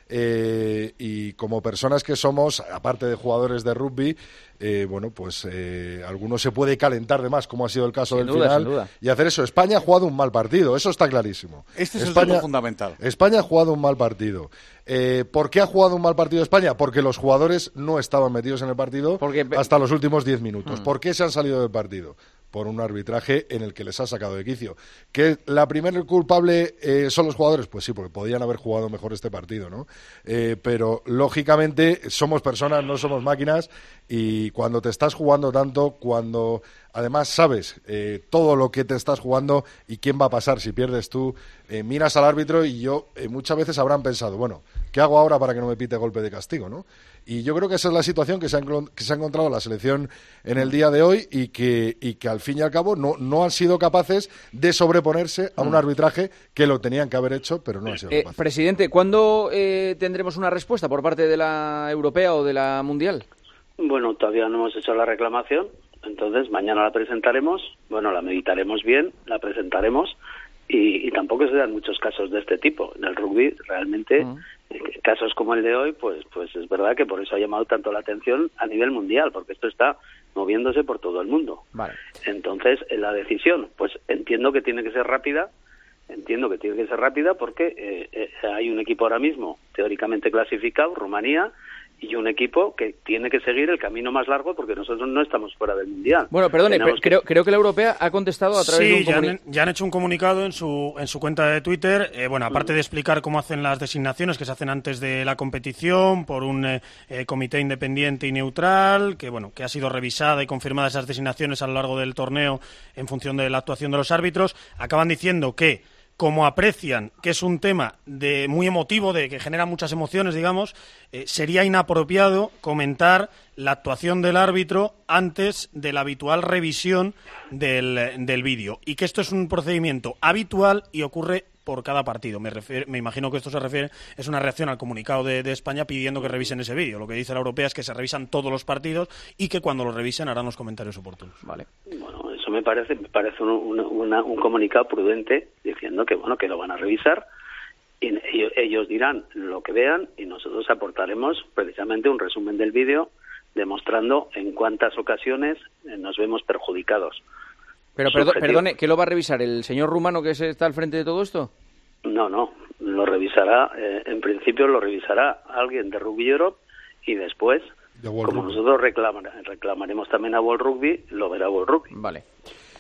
eh, y como personas que somos, aparte de jugadores de rugby, eh, bueno, pues eh, alguno se puede calentar de más, como ha sido el caso Sin del duda, final, sin duda. y hacer eso. España ha jugado un mal partido, eso está clarísimo. Este es el España, dato fundamental. España ha jugado un mal partido. Eh, ¿Por qué ha jugado un mal partido España? Porque los jugadores no estaban metidos en el partido Porque- hasta los últimos diez minutos. Mm. ¿Por qué se han salido del partido? Por un arbitraje en el que les ha sacado de quicio. ¿Que la primera culpable eh, son los jugadores? Pues sí, porque podían haber jugado mejor este partido, ¿no? Eh, pero, lógicamente, somos personas, no somos máquinas, y cuando te estás jugando tanto, cuando además sabes eh, todo lo que te estás jugando y quién va a pasar si pierdes tú, eh, miras al árbitro y yo, eh, muchas veces habrán pensado, bueno, ¿qué hago ahora para que no me pite golpe de castigo, no? Y yo creo que esa es la situación que se ha, encon- que se ha encontrado la selección en el día de hoy y que, y que al fin y al cabo no, no han sido capaces de sobreponerse a un arbitraje que lo tenían que haber hecho, pero no han sido Eh, capaces. presidente, ¿cuándo eh, tendremos una respuesta por parte de la europea o de la mundial? Bueno, todavía no hemos hecho la reclamación, entonces mañana la presentaremos, bueno, la meditaremos bien, la presentaremos y, y tampoco se dan muchos casos de este tipo. En el rugby realmente Mm. eh, casos como el de hoy, pues pues es verdad que por eso ha llamado tanto la atención a nivel mundial, porque esto está moviéndose por todo el mundo. Vale. Entonces, en la decisión, pues entiendo que tiene que ser rápida, entiendo que tiene que ser rápida porque eh, eh, hay un equipo ahora mismo teóricamente clasificado, Rumanía, y un equipo que tiene que seguir el camino más largo porque nosotros no estamos fuera del Mundial. Bueno, perdone, Tenemos pero creo, creo que la europea ha contestado a través de Sí, un ya comuni- han, ya han hecho un comunicado en su, en su cuenta de Twitter. Eh, bueno, aparte de explicar cómo hacen las designaciones que se hacen antes de la competición por un eh, eh, comité independiente y neutral, que bueno, que ha sido revisada y confirmada esas designaciones a lo largo del torneo en función de la actuación de los árbitros, acaban diciendo que como aprecian que es un tema de muy emotivo, de que genera muchas emociones, digamos, eh, sería inapropiado comentar la actuación del árbitro antes de la habitual revisión del, del vídeo. Y que esto es un procedimiento habitual y ocurre por cada partido. Me, refiero, me imagino que esto se refiere, es una reacción al comunicado de, de España pidiendo que revisen ese vídeo. Lo que dice la europea es que se revisan todos los partidos y que cuando lo revisen harán los comentarios oportunos. Vale. Bueno, eso me parece me parece un, un, una, un comunicado prudente diciendo que bueno que lo van a revisar y ellos, ellos dirán lo que vean y nosotros aportaremos precisamente un resumen del vídeo demostrando en cuántas ocasiones eh, nos vemos perjudicados. Pero Su perdo- objetivo. perdone, ¿qué lo va a revisar? ¿El señor rumano que se está al frente de todo esto? No, no, lo revisará, eh, en principio lo revisará alguien de Rugby Europe y después, De World como Rugby. nosotros reclamar- reclamaremos también a World Rugby, lo verá World Rugby. Vale.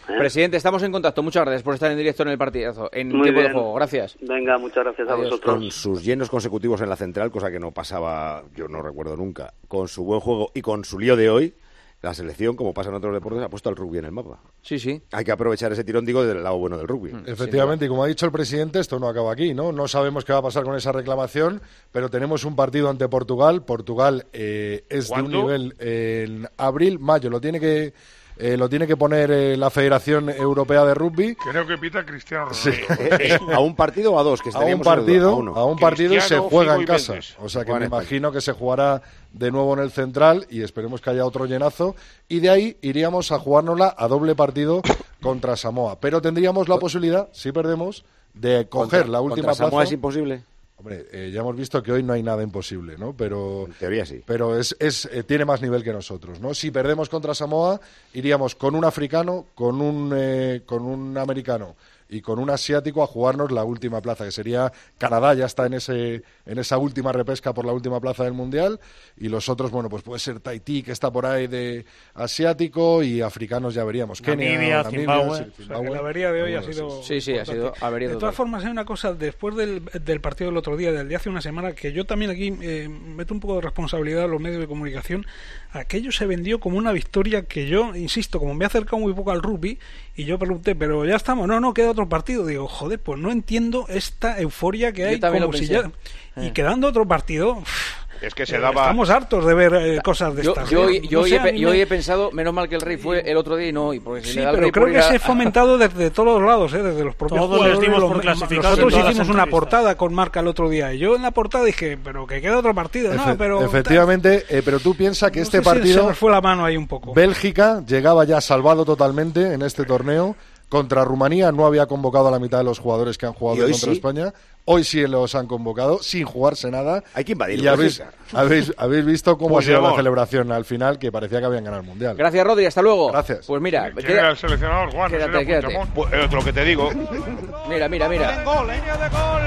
¿eh? Presidente, estamos en contacto. Muchas gracias por estar en directo en el partidazo, en Muy tiempo bien. de juego. Gracias. Venga, muchas gracias a Adiós. vosotros. Con sus llenos consecutivos en la central, cosa que no pasaba, yo no recuerdo nunca, con su buen juego y con su lío de hoy, la selección, como pasa en otros deportes, ha puesto al rugby en el mapa. Sí, sí. Hay que aprovechar ese tirón, digo, del lado bueno del rugby. Efectivamente, y como ha dicho el presidente, esto no acaba aquí, ¿no? No sabemos qué va a pasar con esa reclamación, pero tenemos un partido ante Portugal. Portugal eh, es de un ¿Cuándo? nivel eh, en abril, mayo, lo tiene que eh, lo tiene que poner eh, la Federación Europea de Rugby. Creo que pita Cristiano Sí. Ronaldo. ¿A un partido o a dos? Que A un estaríamos en el partido, a uno. a un partido y se Cristiano, juega Figo en y casa. Mendes. O sea que Juega me en España. imagino que se jugará de nuevo en el central y esperemos que haya otro llenazo. Y de ahí iríamos a jugárnosla a doble partido contra Samoa. Pero tendríamos la posibilidad, si perdemos, de coger Contra- la última contra Samoa plaza. es imposible. Hombre, eh, ya hemos visto que hoy no hay nada imposible, ¿no? Pero En teoría sí. pero es, es eh, tiene más nivel que nosotros, ¿no? Si perdemos contra Samoa, iríamos con un africano, con un eh, con un americano y con un asiático a jugarnos la última plaza, que sería Canadá, ya está en ese en esa última repesca por la última plaza del Mundial, y los otros, bueno, pues puede ser Tahití, que está por ahí de asiático, y africanos ya veríamos. Namibia, Namibia, Zimbabue. sí, O sea, Zimbabue. que la avería de hoy ha Bueno, sido... sí, sí. Sí, sí, ha sido importante. avería De total. todas formas, hay una cosa, después del, del partido del otro día, del de hace una semana, que yo también aquí eh, meto un poco de responsabilidad a los medios de comunicación, aquello se vendió como una victoria que yo, insisto, como me he acercado muy poco al rugby, y yo pregunté, pero ya estamos, no, no, queda otro partido. Digo, joder, pues no entiendo esta euforia que Yo hay, también como lo si pensé. ya... Y Eh. quedando otro partido... Es que se eh, daba. Estamos hartos de ver eh, cosas de Yo, estas. yo, ¿eh? yo No hoy sé, he, a pe- mí yo me- hoy he pensado, menos mal que el Rey fue el otro día y no hoy, porque si Sí, le da el pero Rey creo por que ir a- se ha fomentado desde todos los lados, ¿eh? Desde los propios Todos les jugadores. dimos los- por clasificados Nosotros en todas hicimos las una entrevistas. portada con marca el otro día y yo en la portada dije, pero que queda otro partido, ¿no? Efe- Pero efectivamente, eh, pero tú piensas que no este sé si se partido nos fue la mano ahí un poco. Bélgica llegaba ya salvado totalmente en este torneo. Contra Rumanía no había convocado a la mitad de los jugadores que han jugado ¿Y hoy contra sí? España. Hoy sí los han convocado sin jugarse nada. Hay que invadir Y habéis, Bélgica. habéis, habéis visto cómo Pues ha sido la llegó. celebración al final, que parecía que habían ganado el Mundial. Gracias, Rodri, hasta luego. Gracias. Pues mira, ¿Quién queda- era el seleccionador, Juan? ¿No quédate, sería quédate. Puigdemont? Pues, eh, otro que te digo. mira, mira, mira. gol, línea de gol.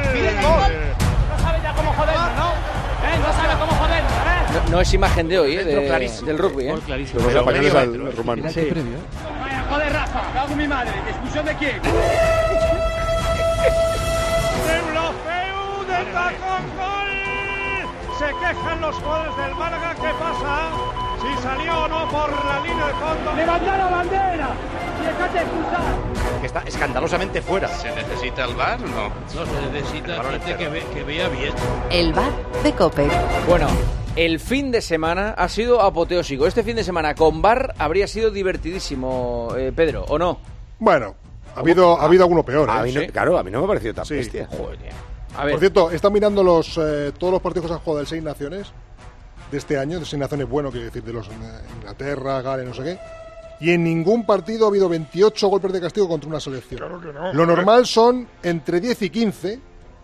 No sabe ya cómo jodernos, ¿no? ¿Eh? No sabe cómo jodernos, ¿eh? No, no es imagen de hoy, ¿eh? Dentro de- clarísimo. del rugby, ¿eh? Gol clarísimo. Los Pero españoles medio al metro, ¿eh? rumano. Vaya, joder, Rafa, cago en mi madre. ¿Expulsión de quién? de tacón, gol. Se quejan los jugadores del Málaga. ¿Qué pasa? Si salió o no por la línea de fondo. ¡Levanta la bandera! ¡Y déjate expulsar! Que está escandalosamente fuera. ¿Se necesita el V A R o no? No, se necesita gente que, ve- que vea bien. El bar de COPE. Bueno, el fin de semana ha sido apoteósico. Este fin de semana con V A R habría sido divertidísimo, eh, Pedro, ¿o no? Bueno, ha habido, ha habido alguno peor. ¿eh? A mí no- Claro, a mí no me ha parecido tan Sí. bestia. A ver. Por cierto, están mirando los eh, todos los partidos que se han jugado del Seis Naciones de este año, de Seis Naciones bueno, quiero decir, de los eh, Inglaterra, Gales, no sé qué. Y en ningún partido ha habido veintiocho golpes de castigo contra una selección. Claro que no. Lo normal son entre diez y quince.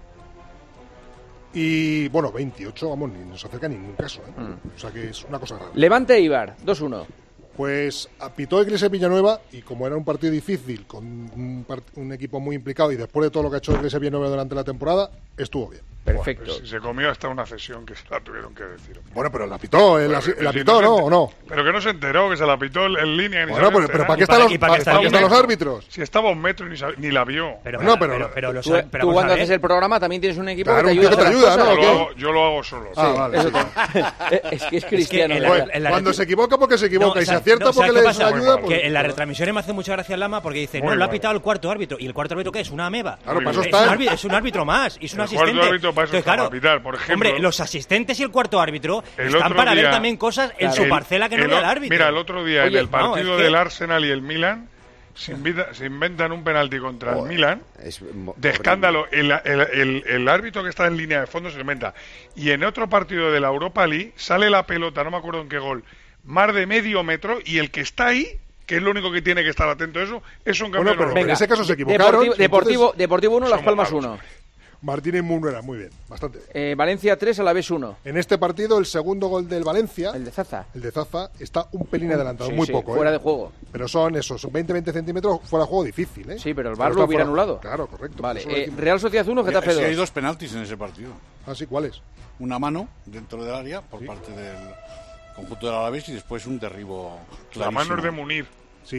Y bueno, veintiocho, vamos, ni nos acerca en ningún caso. ¿eh? Mm. O sea que es una cosa rara. Levante Eibar, dos uno. Pues pitó Iglesia Villanueva y como era un partido difícil, con un, part- un equipo muy implicado y después de todo lo que ha hecho Iglesia Villanueva durante la temporada, estuvo bien. Perfecto. Pues si se comió hasta una cesión que se la tuvieron que decir. Bueno, pero la pitó, ¿eh? la, Bueno, la si pitó, se ¿no? enter- ¿O no? Pero que no se enteró, que se la pitó en, en línea. y ni Bueno, se había pero- pero enterado. ¿para qué están los- ¿Y para qué para qué están los árbitros? Si estaba a un metro y ni, sab- ni la vio. Pero, No, pero- pero, pero, lo Tú, sabe- tú pero vamos a cuando ver. haces el programa también tienes un equipo Claro, que te un ayuda tío que a te hacer ayuda, las ¿no? Yo cosas. lo, hago, yo lo hago solo. Ah, Sí, vale. eso sí. Eh, es que es cristiano. en la- Bueno, en la- cuando se equivoca porque se equivoca No, y se o sea, acierta no, porque ¿sabes le qué pasa? ayuda. Pues, Que en las retransmisiones me hace mucha gracia el Lama porque dice, Muy no, lo ha mal. pitado el cuarto árbitro. ¿Y el cuarto árbitro qué es? ¿Una ameba? Claro, para eso es, está. un árbitro, es un árbitro más, y es un El cuarto asistente. árbitro para eso Entonces, está, claro, para pitar, por ejemplo. hombre, los asistentes y el cuarto árbitro El están otro para ver día- también cosas en El- su parcela que no el vea o- el árbitro. Mira, el otro día Oye, en el no, partido es que- del Arsenal y el Milan se, invita- se inventan un penalti contra el Joder, Milan es mo- de horrible. escándalo. El, el- el- el árbitro que está en línea de fondo se lo inventa. Y en otro partido de la Europa League sale la pelota, no me acuerdo en qué gol, más de medio metro y el que está ahí, que es lo único que tiene que estar atento a eso, es un Bueno, cambio. pero de en orden. ese caso se equivocaron. Deportivo, entonces- Deportivo, Deportivo uno, Las Somos Palmas malos, uno. Martínez Munera, muy bien, bastante bien. Eh, Valencia tres, Alavés uno. En este partido, el segundo gol del Valencia, El de Zaza. el de Zaza, está un pelín adelantado, Sí, muy sí, poco. fuera ¿eh? de juego. Pero son esos veinte veinte centímetros fuera de juego difícil, ¿eh? Sí, pero el Pero V A R está lo hubiera fuera- anulado. Claro, correcto. Vale, Eso lo eh, decimos. Real Sociedad uno, Getafe Sí, hay dos. dos penaltis en ese partido. Ah, sí, ¿cuáles? Una mano dentro del área por parte del conjunto del Alavés y después un derribo La clarísimo. mano es de Munir. Sí.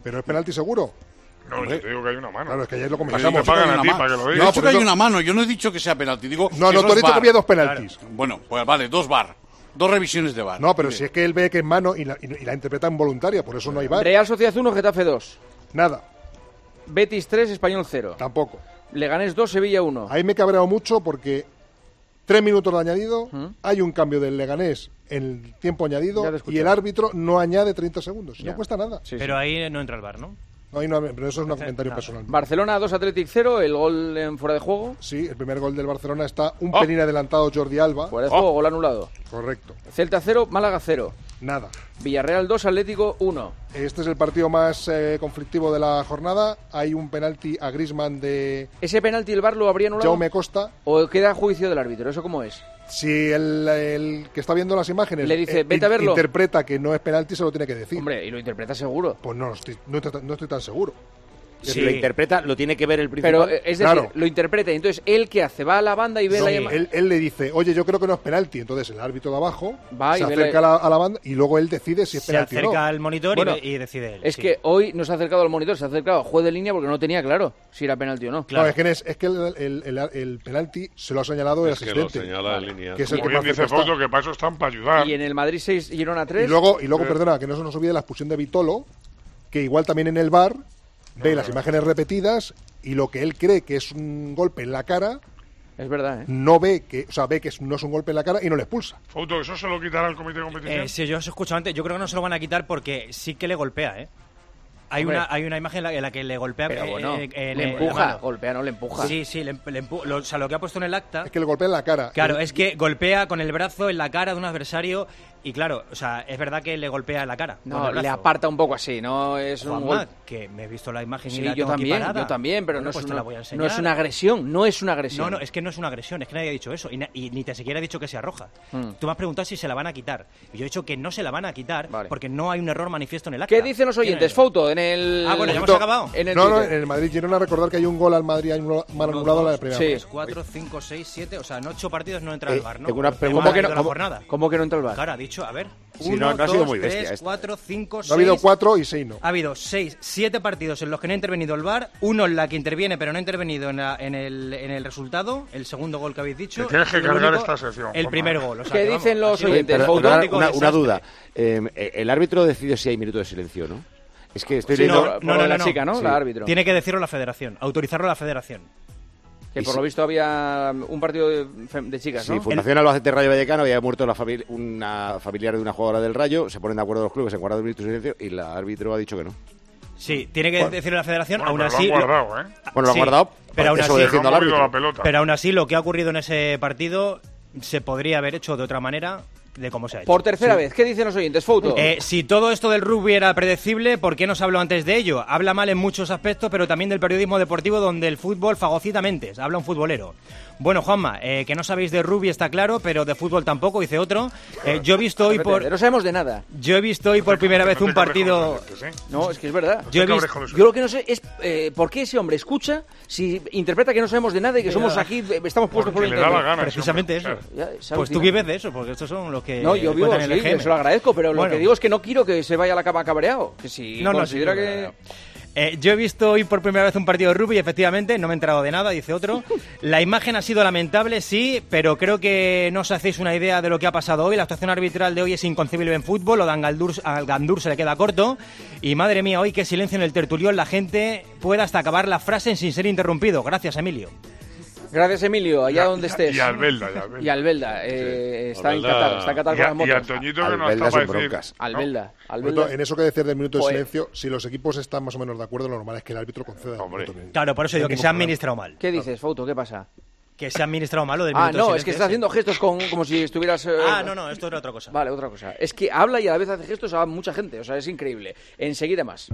¿Pero es penalti seguro? No, yo te digo que hay una mano. Claro, es que ayer lo Pues Así comentamos. te pagan a ti para que lo Yo he digas. dicho que hay una mano, yo no he dicho que sea penalti. Digo No, que no, eso tú has es dicho que VAR. había dos penaltis. Claro. Bueno, pues vale, dos VAR. Dos revisiones de VAR. No, pero Dime. si es que él ve que es mano y la, y la interpreta involuntaria, por eso no hay VAR. Real Sociedad uno, Getafe dos. Nada. Betis tres, Español cero. Tampoco. Leganés dos, Sevilla uno. Ahí me he cabreado mucho porque tres minutos de añadido, ¿Mm? hay un cambio del Leganés en el tiempo Ya añadido te he y escuchado. el árbitro no añade treinta segundos. Ya. No cuesta nada. Sí, Pero sí. ahí no entra el VAR, ¿no? No, ahí no, pero eso es un comentario personal. Barcelona dos, Athletic cero, el gol en fuera de juego. Sí, el primer gol del Barcelona está un Oh. pelín adelantado Jordi Alba. Fuera de juego, gol anulado. Correcto. Celta cero, Málaga cero. Nada. Villarreal dos, Atlético uno. Este es el partido más eh, conflictivo de la jornada. Hay un penalti a Griezmann de ¿Ese penalti el VAR lo habría anulado? Jaume Costa. ¿O queda a juicio del árbitro? ¿Eso cómo es? Si el, el que está viendo las imágenes Le dice, eh, "Vete a verlo". interpreta que no es penalti, se lo tiene que decir. Hombre, y lo interpreta seguro. Pues no, estoy, no, estoy, no estoy tan seguro. Si lo interpreta, lo tiene que ver el principal. Pero, eh, es decir, Claro. lo interpreta y entonces, ¿él qué hace? ¿Va a la banda y ve No, la llamada? él, él le dice, oye, yo creo que no es penalti. Entonces el árbitro de abajo Va y se ve acerca la- a, la, a la banda y luego él decide si es Se penalti o acerca no. al monitor Bueno, y, ve- y decide él. Es sí. que hoy no se ha acercado al monitor, se ha acercado al juez de línea porque no tenía claro si era penalti o no. No, es que, es, es que el, el- el- el penalti se lo ha señalado el Es que lo asistente. señala en línea. Que es el Como que bien más dice cerca está. Foto, que para eso están para ayudar. Y en el Madrid seis, Girona tres. Y luego, y luego Eh. perdona, que no se nos olvide la expulsión de Vitolo, que igual también en el VAR ve las imágenes repetidas y lo que él cree que es un golpe en la cara, Es verdad, ¿eh? no ve que, o sea, ve que es- no es un golpe en la cara y no le expulsa. Foto, eso se lo quitará el comité de competición. Eh, si yo os escucho antes, yo creo que no se lo van a quitar porque sí que le golpea, ¿eh? Hay Hombre. una, hay una imagen en la, en la que le golpea. Pero eh, bueno, eh, eh, le la empuja, mano. golpea, no le empuja. Sí, sí, le, le empu- lo, o sea, lo que ha puesto en el acta. Es que le golpea en la cara. Claro, El- es que golpea con el brazo en la cara de un adversario y claro, o sea, es verdad que le golpea en la cara. con No, el le brazo. aparta un poco así, no es un Juanma, gol. que me he visto la imagen y Sí, la yo tengo aquí también, parada. yo también, pero Bueno, no, es pues te una, la voy a no enseñar. es una agresión, no es una agresión. No, no, es que no es una agresión, es que nadie ha dicho eso y, na- y ni te siquiera ha dicho que sea roja. Hmm. Tú me has preguntado si se la van a quitar. Y yo he dicho que no se la van a quitar Vale. porque no hay un error manifiesto en el acta. ¿Qué dicen los oyentes? ¿Quién es? Foto en el. Ah, bueno, ya hemos Foto- acabado. En el No, no, Twitter. en el Madrid Girona recordar que hay un gol al Madrid, hay un mal anulado en la primera. Sí. parte. cuatro, cinco, seis, siete, o sea, en ocho partidos no entra Eh, el VAR, ¿no? tengo una Porque pregunta. hemos ¿Cómo que no- perdido la cómo- jornada. ¿Cómo que no entra el VAR? Claro, ha dicho, a ver. Sí, uno, no, no ha sido dos, muy bestia tres, esto. cuatro, cinco, No ha habido seis. cuatro y seis no. Ha habido seis, siete partidos en los que no ha intervenido el VAR, uno en la que interviene pero no ha intervenido en, la- en el, en el resultado, el segundo gol que habéis dicho. Te tienes que y el cargar único, esta sección, El Juanma. primer gol. O sea, ¿Qué que, dicen vamos, los ha sido oyentes? un Pero, Foto. una, auténtico una- una desastre. duda. Eh, ¿El árbitro decide si hay minuto de silencio o no? Es que estoy Sí, leyendo... no, por lo de la chica, ¿no? Sí. La árbitro. Tiene que decirlo la federación, autorizarlo la federación. Que Y por si- lo visto había un partido de, fem- de chicas, Sí, ¿no? Fundación Albacete Rayo Vallecano, había muerto la famili- una familiar de una jugadora del Rayo, se ponen de acuerdo los clubes en guardar un minuto de silencio y la árbitro ha dicho que no. Sí, tiene que Bueno. decirlo la federación, Bueno, aún pero lo así... han lo- guardado, ¿eh? Bueno, lo han Sí, guardado, pero aún eso así- defiendo al No han movido árbitro. la pelota. Pero aún así, lo que ha ocurrido en ese partido se podría haber hecho de otra manera de cómo se ha hecho. Por tercera vez, ¿qué dicen los oyentes? Foto. Eh, si todo esto del rugby era predecible, ¿por qué no se habló antes de ello? Habla mal en muchos aspectos, pero también del periodismo deportivo donde el fútbol fagocita mentes. Habla un futbolero. Bueno, Juanma, eh, que no sabéis de rugby está claro, pero de fútbol tampoco, dice otro. Eh, yo he visto hoy por... No sabemos de nada. Yo he visto hoy por primera vez No un te cabres con partido... los oyentes, ¿eh? No, es que es verdad. Yo he te cabres visto... con los Yo lo que no sé es eh, por qué ese hombre escucha si interpreta que no sabemos de nada y que Ya. somos aquí, eh, estamos puestos por Porque le da la internet. gana. ese Precisamente hombre, eso. claro. Ya, es Pues tú alucinante. vives de eso, porque estos son los que... No, yo vivo, cuentan en el sí, G M. se lo agradezco, pero Bueno. lo que digo es que no quiero que se vaya a la cama cabreado. Que si No, no, considera sí, que... claro. Eh, yo he visto hoy por primera vez un partido de rugby y efectivamente no me he enterado de nada, dice otro. La imagen ha sido lamentable, sí, pero creo que no os hacéis una idea de lo que ha pasado hoy. La actuación arbitral de hoy es inconcebible en fútbol, lo de Angaldur, al Gandur se le queda corto. Y madre mía, hoy qué silencio en el tertulión, la gente puede hasta acabar la frase sin ser interrumpido. Gracias, Emilio. Gracias, Emilio, allá Y a- donde estés. Y Albelda, y Albelda. Y Albelda, eh, está en Albelda. Qatar, está en Qatar Y con a- las motos. y Antoñito que no Albelda está son para decir. broncas. Albelda, Por Albelda. tanto, en eso que decías del minuto de Joder. silencio, si los equipos están más o menos de acuerdo, lo normal es que el árbitro conceda el Hombre. minuto de- Claro, por eso digo que se ha administrado mal. ¿Qué dices, Fouto? ¿Qué pasa? Que se ha administrado mal lo del Ah, minuto de no, es silencio que está ese. haciendo gestos con, como si estuvieras... eh, Ah, no, no, esto era otra cosa. Vale, otra cosa. Es que habla y a la vez hace gestos a mucha gente, o sea, es increíble. Enseguida más.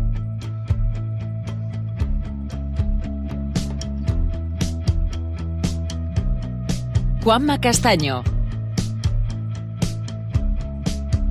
Juanma Castaño.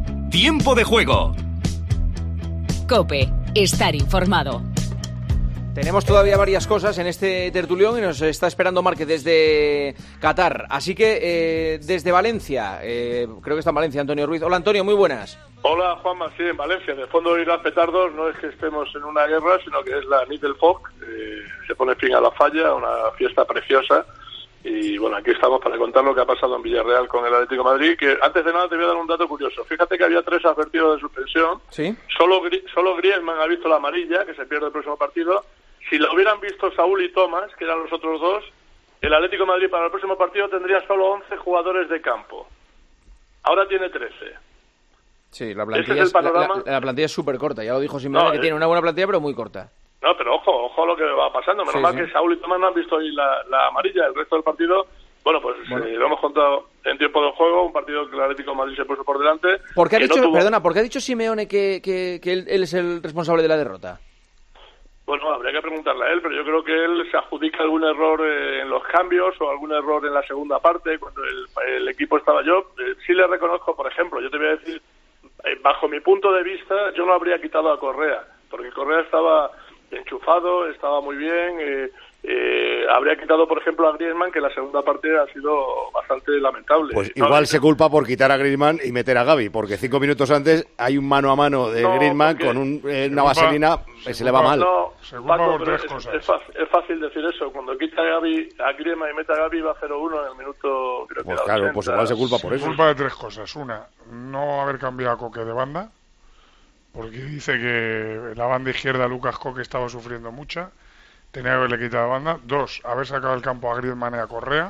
Tiempo de juego. Cope. Estar informado. Tenemos todavía varias cosas en este tertulión y nos está esperando Márquez desde Qatar. Así que eh, desde Valencia, eh, creo que está en Valencia Antonio Ruiz. Hola Antonio, muy buenas. Hola Juanma, sí, en Valencia. De fondo irán petardos, no es que estemos en una guerra, sino que es la Nit del Foc. Eh, se pone fin a la falla, una fiesta preciosa. Y bueno, aquí estamos para contar lo que ha pasado en Villarreal con el Atlético de Madrid, que antes de nada te voy a dar un dato curioso. Fíjate que había tres advertidos de suspensión. Sí. Solo, solo Griezmann ha visto la amarilla, que se pierde el próximo partido. Si lo hubieran visto Saúl y Tomás, que eran los otros dos, el Atlético de Madrid para el próximo partido tendría solo once jugadores de campo. Ahora tiene trece. Sí, la plantilla Ese es el panorama. La, la, la plantilla es súper corta, ya lo dijo Simeone, No, que eh. tiene una buena plantilla, pero muy corta. No, pero ojo, ojo a lo que va pasando. Menos Sí, mal sí. que Saúl y Tomás no han visto ahí la, la amarilla. El resto del partido, bueno, pues Bueno. eh, lo hemos contado en tiempo de juego. Un partido que el Atlético de Madrid se puso por delante. ¿Por qué ha que no dicho, tuvo- perdona, ¿por qué ha dicho Simeone que, que, que él, él es el responsable de la derrota? Bueno, habría que preguntarle a él, pero yo creo que él se adjudica algún error eh, en los cambios o algún error en la segunda parte, cuando el, el equipo estaba yo. Eh, sí le reconozco, por ejemplo, yo te voy a decir, eh, bajo mi punto de vista, yo no habría quitado a Correa, porque Correa estaba enchufado, estaba muy bien. Eh, eh, habría quitado, por ejemplo, a Griezmann, que la segunda parte ha sido bastante lamentable. Pues No, igual se culpa por quitar a Griezmann y meter a Gavi, porque cinco minutos antes hay un mano a mano de No, Griezmann porque- con un, eh, Se una culpa- vaselina, se se le va culpa- mal. No, Se culpa Paco, por pero tres es, cosas. es fácil, es fácil decir eso. Cuando quita a Gavi, a Griezmann y mete a Gavi va cero uno en el minuto, creo que Pues era claro, ochenta. pues igual se culpa por eso. Culpa de tres cosas. Una, no haber cambiado a Coque de banda, porque dice que la banda izquierda Lucas Coque estaba sufriendo mucha. Tenía que haberle quitado la banda. Dos, haber sacado del campo a Griezmann y a Correa.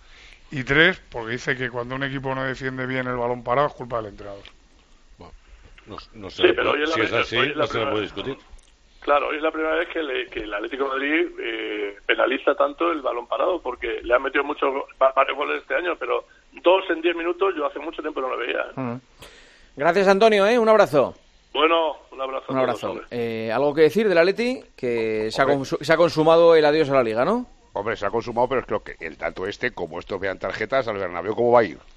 Y tres, porque dice que cuando un equipo no defiende bien el balón parado es culpa del entrenador. No, no sé, Sí, pero hoy es la si es primera- así, hoy es la no se lo primera puede vez. discutir. Claro, hoy es la primera vez que, le- que el Atlético de Madrid eh, penaliza tanto el balón parado, porque le han metido muchos va- varios goles este año, pero dos en diez minutos yo hace mucho tiempo no lo veía. ¿eh? Mm. Gracias Antonio, ¿eh? Un abrazo. Bueno, un abrazo. Un a todos, abrazo. hombre. Eh, ¿Algo que decir del Atleti? Que se ha, Hombre. consu- se ha consumado el adiós a la Liga, ¿no? Hombre, se ha consumado, pero creo que el tanto este, como estos vean tarjetas, al Bernabéu, ¿cómo va a ir?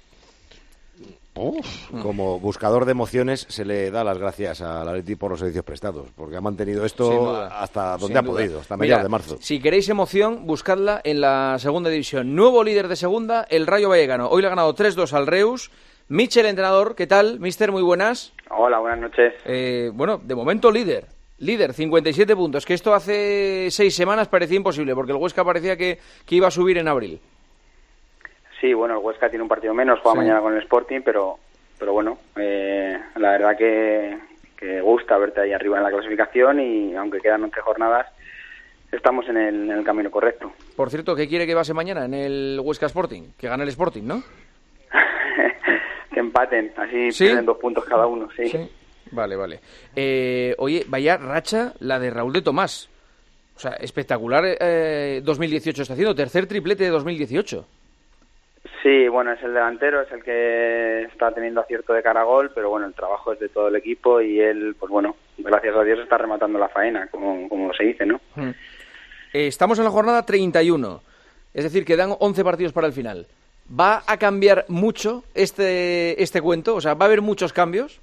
Como buscador de emociones se le da las gracias al Atleti por los servicios prestados, porque ha mantenido Sin esto duda. hasta donde Sin ha duda. podido, hasta Mira, mediados de marzo. Si queréis emoción, buscadla en la segunda división. Nuevo líder de segunda, el Rayo Vallecano. Hoy le ha ganado tres dos al Reus. Michel, entrenador, ¿qué tal? Mister, muy buenas. Hola, buenas noches. Eh, bueno, de momento líder. Líder, cincuenta y siete puntos. Que esto hace seis semanas parecía imposible, porque el Huesca parecía que, que iba a subir en abril. Sí, bueno, el Huesca tiene un partido menos, juega Sí. mañana con el Sporting, pero pero bueno, eh, la verdad que, que gusta verte ahí arriba en la clasificación y aunque quedan once jornadas, estamos en el, en el camino correcto. Por cierto, ¿qué quiere que pase mañana en el Huesca Sporting? Que gane el Sporting, ¿no? Que empaten, así ¿Sí? pierden dos puntos cada uno, sí. Sí. Vale, vale. Eh, oye, vaya racha la de Raúl de Tomás. O sea, espectacular eh, dos mil dieciocho está haciendo. Tercer triplete de dos mil dieciocho. Sí, bueno, es el delantero, es el que está teniendo acierto de cara a gol, pero bueno, el trabajo es de todo el equipo y él, pues bueno, gracias a Dios está rematando la faena, como, como se dice, ¿no? Hmm. Eh, estamos en la jornada treinta y uno. Es decir, quedan once partidos para el final. ¿Va a cambiar mucho este, este cuento? O sea, ¿va a haber muchos cambios?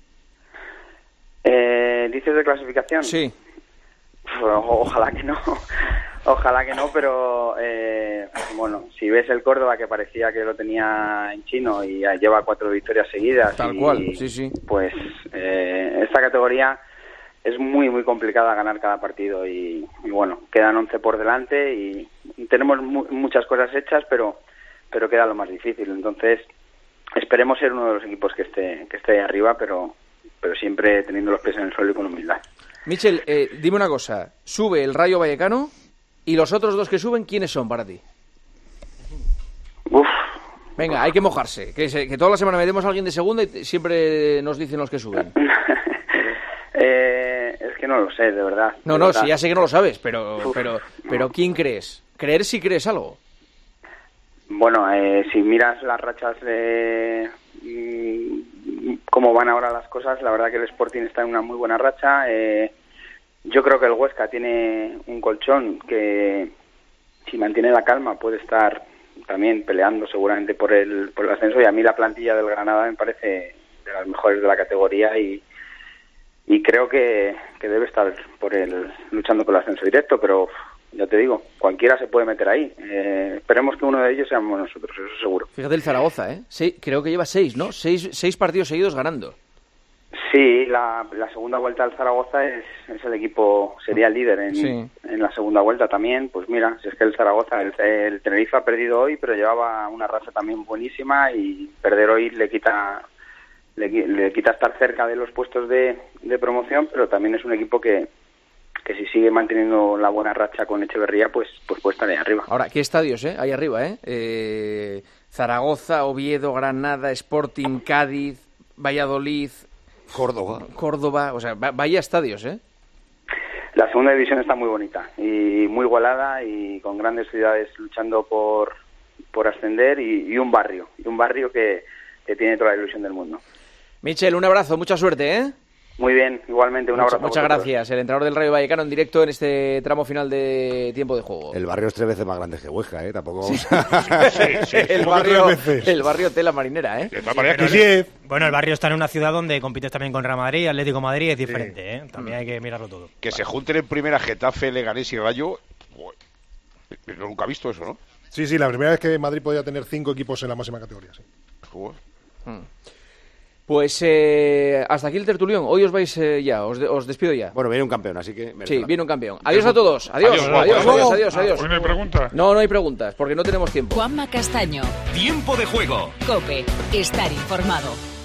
Eh, ¿Dices de clasificación? Sí. O- ojalá que no, ojalá que no, pero eh, bueno, si ves el Córdoba que parecía que lo tenía en chino y ya lleva cuatro victorias seguidas, Tal y, cual, sí, sí. pues eh, esta categoría es muy muy complicada ganar cada partido y, y bueno, quedan once por delante y tenemos mu- muchas cosas hechas, pero pero queda lo más difícil, entonces esperemos ser uno de los equipos que esté que esté ahí arriba, pero pero siempre teniendo los pies en el suelo y con humildad. Michel, eh, dime una cosa. Sube el Rayo Vallecano y los otros dos que suben, ¿quiénes son para ti? Uf. Venga, hay que mojarse. Que, se- que toda la semana metemos a alguien de segunda y t- siempre nos dicen los que suben. Eh, es que no lo sé, de verdad. No, de no, verdad. sí, ya sé que no lo sabes, pero, Uf, pero, pero ¿quién crees? ¿Creer si crees algo? Bueno, eh, si miras las rachas de mm, cómo van ahora las cosas, la verdad que el Sporting está en una muy buena racha. Eh, yo creo que el Huesca tiene un colchón que, si mantiene la calma, puede estar también peleando seguramente por el, por el ascenso. Y a mí la plantilla del Granada me parece de las mejores de la categoría y, y creo que, que debe estar por el luchando por el ascenso directo, pero ya te digo, cualquiera se puede meter ahí. Eh, esperemos que uno de ellos seamos nosotros, eso seguro. Fíjate el Zaragoza, ¿eh? Sí, creo que lleva seis, ¿no? Seis, seis partidos seguidos ganando. Sí, la, la segunda vuelta del Zaragoza es, es el equipo, sería el líder en, Sí. en la segunda vuelta también. Pues mira, si es que el Zaragoza, el, el Tenerife ha perdido hoy, pero llevaba una racha también buenísima y perder hoy le quita le, qui- le quita estar cerca de los puestos de, de promoción, pero también es un equipo que, que si sigue manteniendo la buena racha con Echeverría, pues, pues puede estar ahí arriba. Ahora, ¿qué estadios, eh? Ahí arriba, ¿eh? eh Zaragoza, Oviedo, Granada, Sporting, Cádiz, Valladolid... Córdoba. Córdoba, o sea, va- vaya estadios, ¿eh? La segunda división está muy bonita y muy igualada y con grandes ciudades luchando por, por ascender y, y un barrio, y un barrio que, que tiene toda la ilusión del mundo. Michel, un abrazo, mucha suerte, ¿eh? Muy bien, igualmente, un Mucha- abrazo. a Muchas vosotros. gracias. El entrenador del Rayo Vallecano en directo en este tramo final de tiempo de juego. El barrio es tres veces más grande que Huesca, ¿eh? Tampoco vamos a... el, ¿Cómo que barrio, tres veces? el barrio Tela Marinera, ¿eh? Pero el- Bueno, el barrio está en una ciudad donde compites también con Real Madrid, Atlético de Madrid, es diferente, ¿eh? También hay que mirarlo todo. Que se junten en primera Getafe, Leganés y Rayo. Joder, yo nunca he visto eso, ¿no? Sí, sí, la primera vez que Madrid podía tener cinco equipos en la máxima categoría. Sí. Joder. Mm. Pues eh, hasta aquí el tertulión. Hoy os vais eh, ya, os, de- os despido ya. Bueno, viene un campeón, así que... merece Sí, la viene un campeón. Adiós a todos. Adiós, Adiós, adiós, adiós, guapo. adiós, adiós. Hoy no hay preguntas. No, no hay preguntas, porque no tenemos tiempo. Juanma Castaño. Tiempo de juego. Cope. Estar informado.